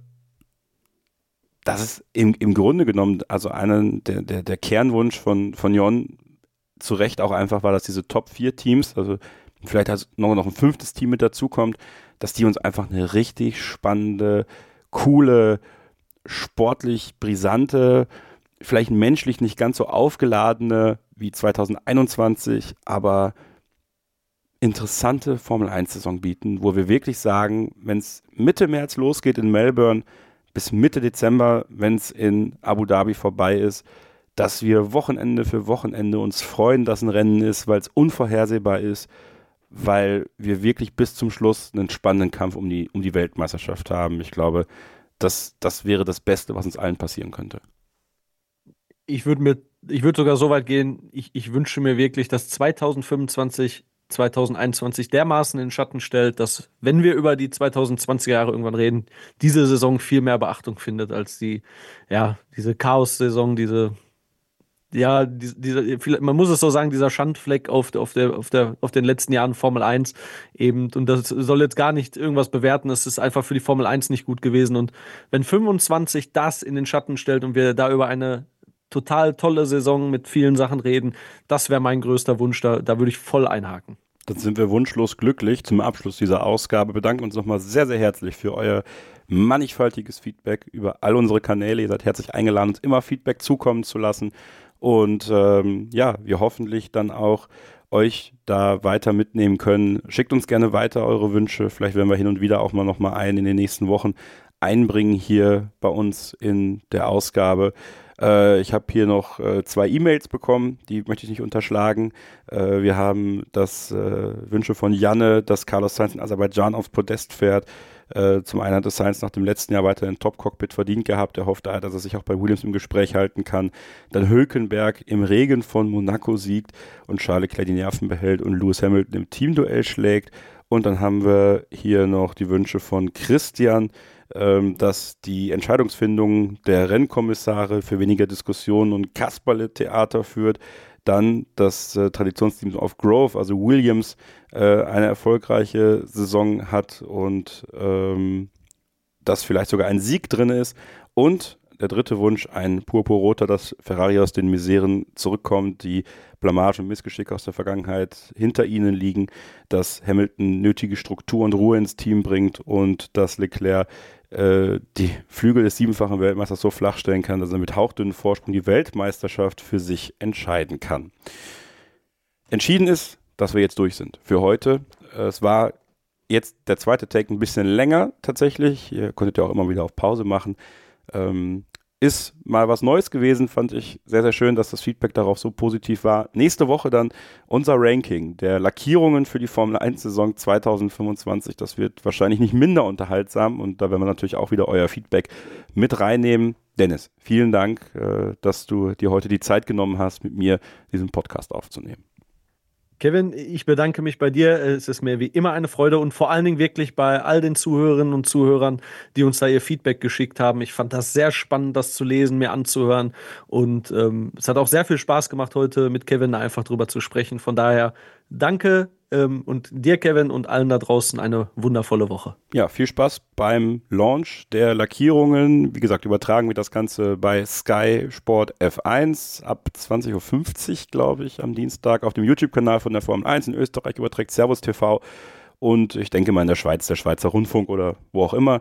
das ist im, im Grunde genommen, also einer der, der, der Kernwunsch von, von Jon zu Recht auch einfach war, dass diese Top vier Teams, also vielleicht also noch, noch ein fünftes Team mit dazukommt, dass die uns einfach eine richtig spannende, coole, sportlich brisante, vielleicht menschlich nicht ganz so aufgeladene wie zwanzig einundzwanzig, aber interessante Formel eins Saison bieten, wo wir wirklich sagen, wenn es Mitte März losgeht in Melbourne, bis Mitte Dezember, wenn es in Abu Dhabi vorbei ist, dass wir Wochenende für Wochenende uns freuen, dass ein Rennen ist, weil es unvorhersehbar ist, weil wir wirklich bis zum Schluss einen spannenden Kampf um die, um die Weltmeisterschaft haben. Ich glaube, das, das wäre das Beste, was uns allen passieren könnte. Ich würde mir, ich würde sogar so weit gehen, ich, ich wünsche mir wirklich, dass zwanzig fünfundzwanzig, zwanzig einundzwanzig dermaßen in den Schatten stellt, dass, wenn wir über die zwanzig zwanziger Jahre irgendwann reden, diese Saison viel mehr Beachtung findet als die, ja, diese Chaos-Saison, diese, ja, diese, diese, man muss es so sagen, dieser Schandfleck auf, auf, der, auf, der, auf den letzten Jahren Formel eins eben, und das soll jetzt gar nicht irgendwas bewerten, es ist einfach für die Formel eins nicht gut gewesen, und wenn fünfundzwanzig das in den Schatten stellt und wir da über eine total tolle Saison mit vielen Sachen reden, das wäre mein größter Wunsch, da, da würde ich voll einhaken. Dann sind wir wunschlos glücklich. Zum Abschluss dieser Ausgabe bedanken uns nochmal sehr, sehr herzlich für euer mannigfaltiges Feedback über all unsere Kanäle. Ihr seid herzlich eingeladen, uns immer Feedback zukommen zu lassen, und ähm, ja, wir hoffentlich dann auch euch da weiter mitnehmen können. Schickt uns gerne weiter eure Wünsche, vielleicht werden wir hin und wieder auch mal noch mal einen in den nächsten Wochen einbringen hier bei uns in der Ausgabe. Äh, ich habe hier noch äh, zwei E-Mails bekommen, die möchte ich nicht unterschlagen. Äh, wir haben das äh, Wünsche von Janne, dass Carlos Sainz in Aserbaidschan aufs Podest fährt. Äh, zum einen hatte Sainz nach dem letzten Jahr weiter ein Top-Cockpit verdient gehabt. Er hofft daher, dass er sich auch bei Williams im Gespräch halten kann. Dann Hülkenberg im Regen von Monaco siegt und Charles Leclerc die Nerven behält und Lewis Hamilton im Teamduell schlägt. Und dann haben wir hier noch die Wünsche von Christian, ähm, dass die Entscheidungsfindung der Rennkommissare für weniger Diskussionen und Kasperle-Theater führt. Dann das äh, Traditionsteam of Grove, also Williams, äh, eine erfolgreiche Saison hat und ähm, dass vielleicht sogar ein Sieg drin ist. Und der dritte Wunsch, ein Purpurroter, dass Ferrari aus den Miseren zurückkommt, die Blamage und Missgeschick aus der Vergangenheit hinter ihnen liegen, dass Hamilton nötige Struktur und Ruhe ins Team bringt und dass Leclerc äh, die Flügel des siebenfachen Weltmeisters so flach stellen kann, dass er mit hauchdünnen Vorsprung die Weltmeisterschaft für sich entscheiden kann. Entschieden ist, dass wir jetzt durch sind für heute. Es war jetzt der zweite Take ein bisschen länger tatsächlich. Ihr konntet ja auch immer wieder auf Pause machen. Ähm, ist mal was Neues gewesen, fand ich sehr, sehr schön, dass das Feedback darauf so positiv war. Nächste Woche dann unser Ranking der Lackierungen für die Formel eins Saison zwanzig fünfundzwanzig. Das wird wahrscheinlich nicht minder unterhaltsam und da werden wir natürlich auch wieder euer Feedback mit reinnehmen. Dennis, vielen Dank, äh, dass du dir heute die Zeit genommen hast, mit mir diesen Podcast aufzunehmen. Kevin, ich bedanke mich bei dir. Es ist mir wie immer eine Freude und vor allen Dingen wirklich bei all den Zuhörerinnen und Zuhörern, die uns da ihr Feedback geschickt haben. Ich fand das sehr spannend, das zu lesen, mir anzuhören, und ähm, es hat auch sehr viel Spaß gemacht, heute mit Kevin einfach drüber zu sprechen. Von daher danke, ähm, und dir, Kevin, und allen da draußen eine wundervolle Woche. Ja, viel Spaß beim Launch der Lackierungen. Wie gesagt, übertragen wir das Ganze bei Sky Sport F eins ab zwanzig Uhr fünfzig, glaube ich, am Dienstag auf dem YouTube-Kanal von der Formel eins. In Österreich überträgt Servus T V und ich denke mal in der Schweiz der Schweizer Rundfunk oder wo auch immer.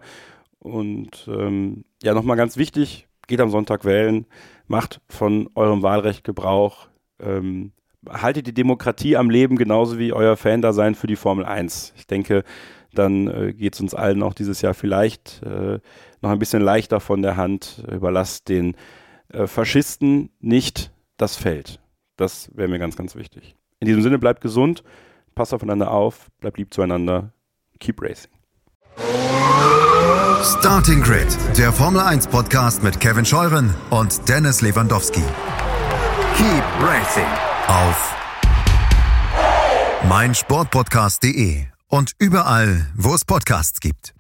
Und ähm, ja, nochmal ganz wichtig, geht am Sonntag wählen, macht von eurem Wahlrecht Gebrauch, ähm, haltet die Demokratie am Leben, genauso wie euer Fan-Dasein für die Formel eins. Ich denke, dann äh, geht es uns allen auch dieses Jahr vielleicht äh, noch ein bisschen leichter von der Hand. Überlasst den äh, Faschisten nicht das Feld. Das wäre mir ganz, ganz wichtig. In diesem Sinne, bleibt gesund, passt aufeinander auf, bleibt lieb zueinander, keep racing. Starting Grid, der Formel eins Podcast mit Kevin Scheuren und Dennis Lewandowski. Keep Keep Racing auf meinsportpodcast punkt de und überall, wo es Podcasts gibt.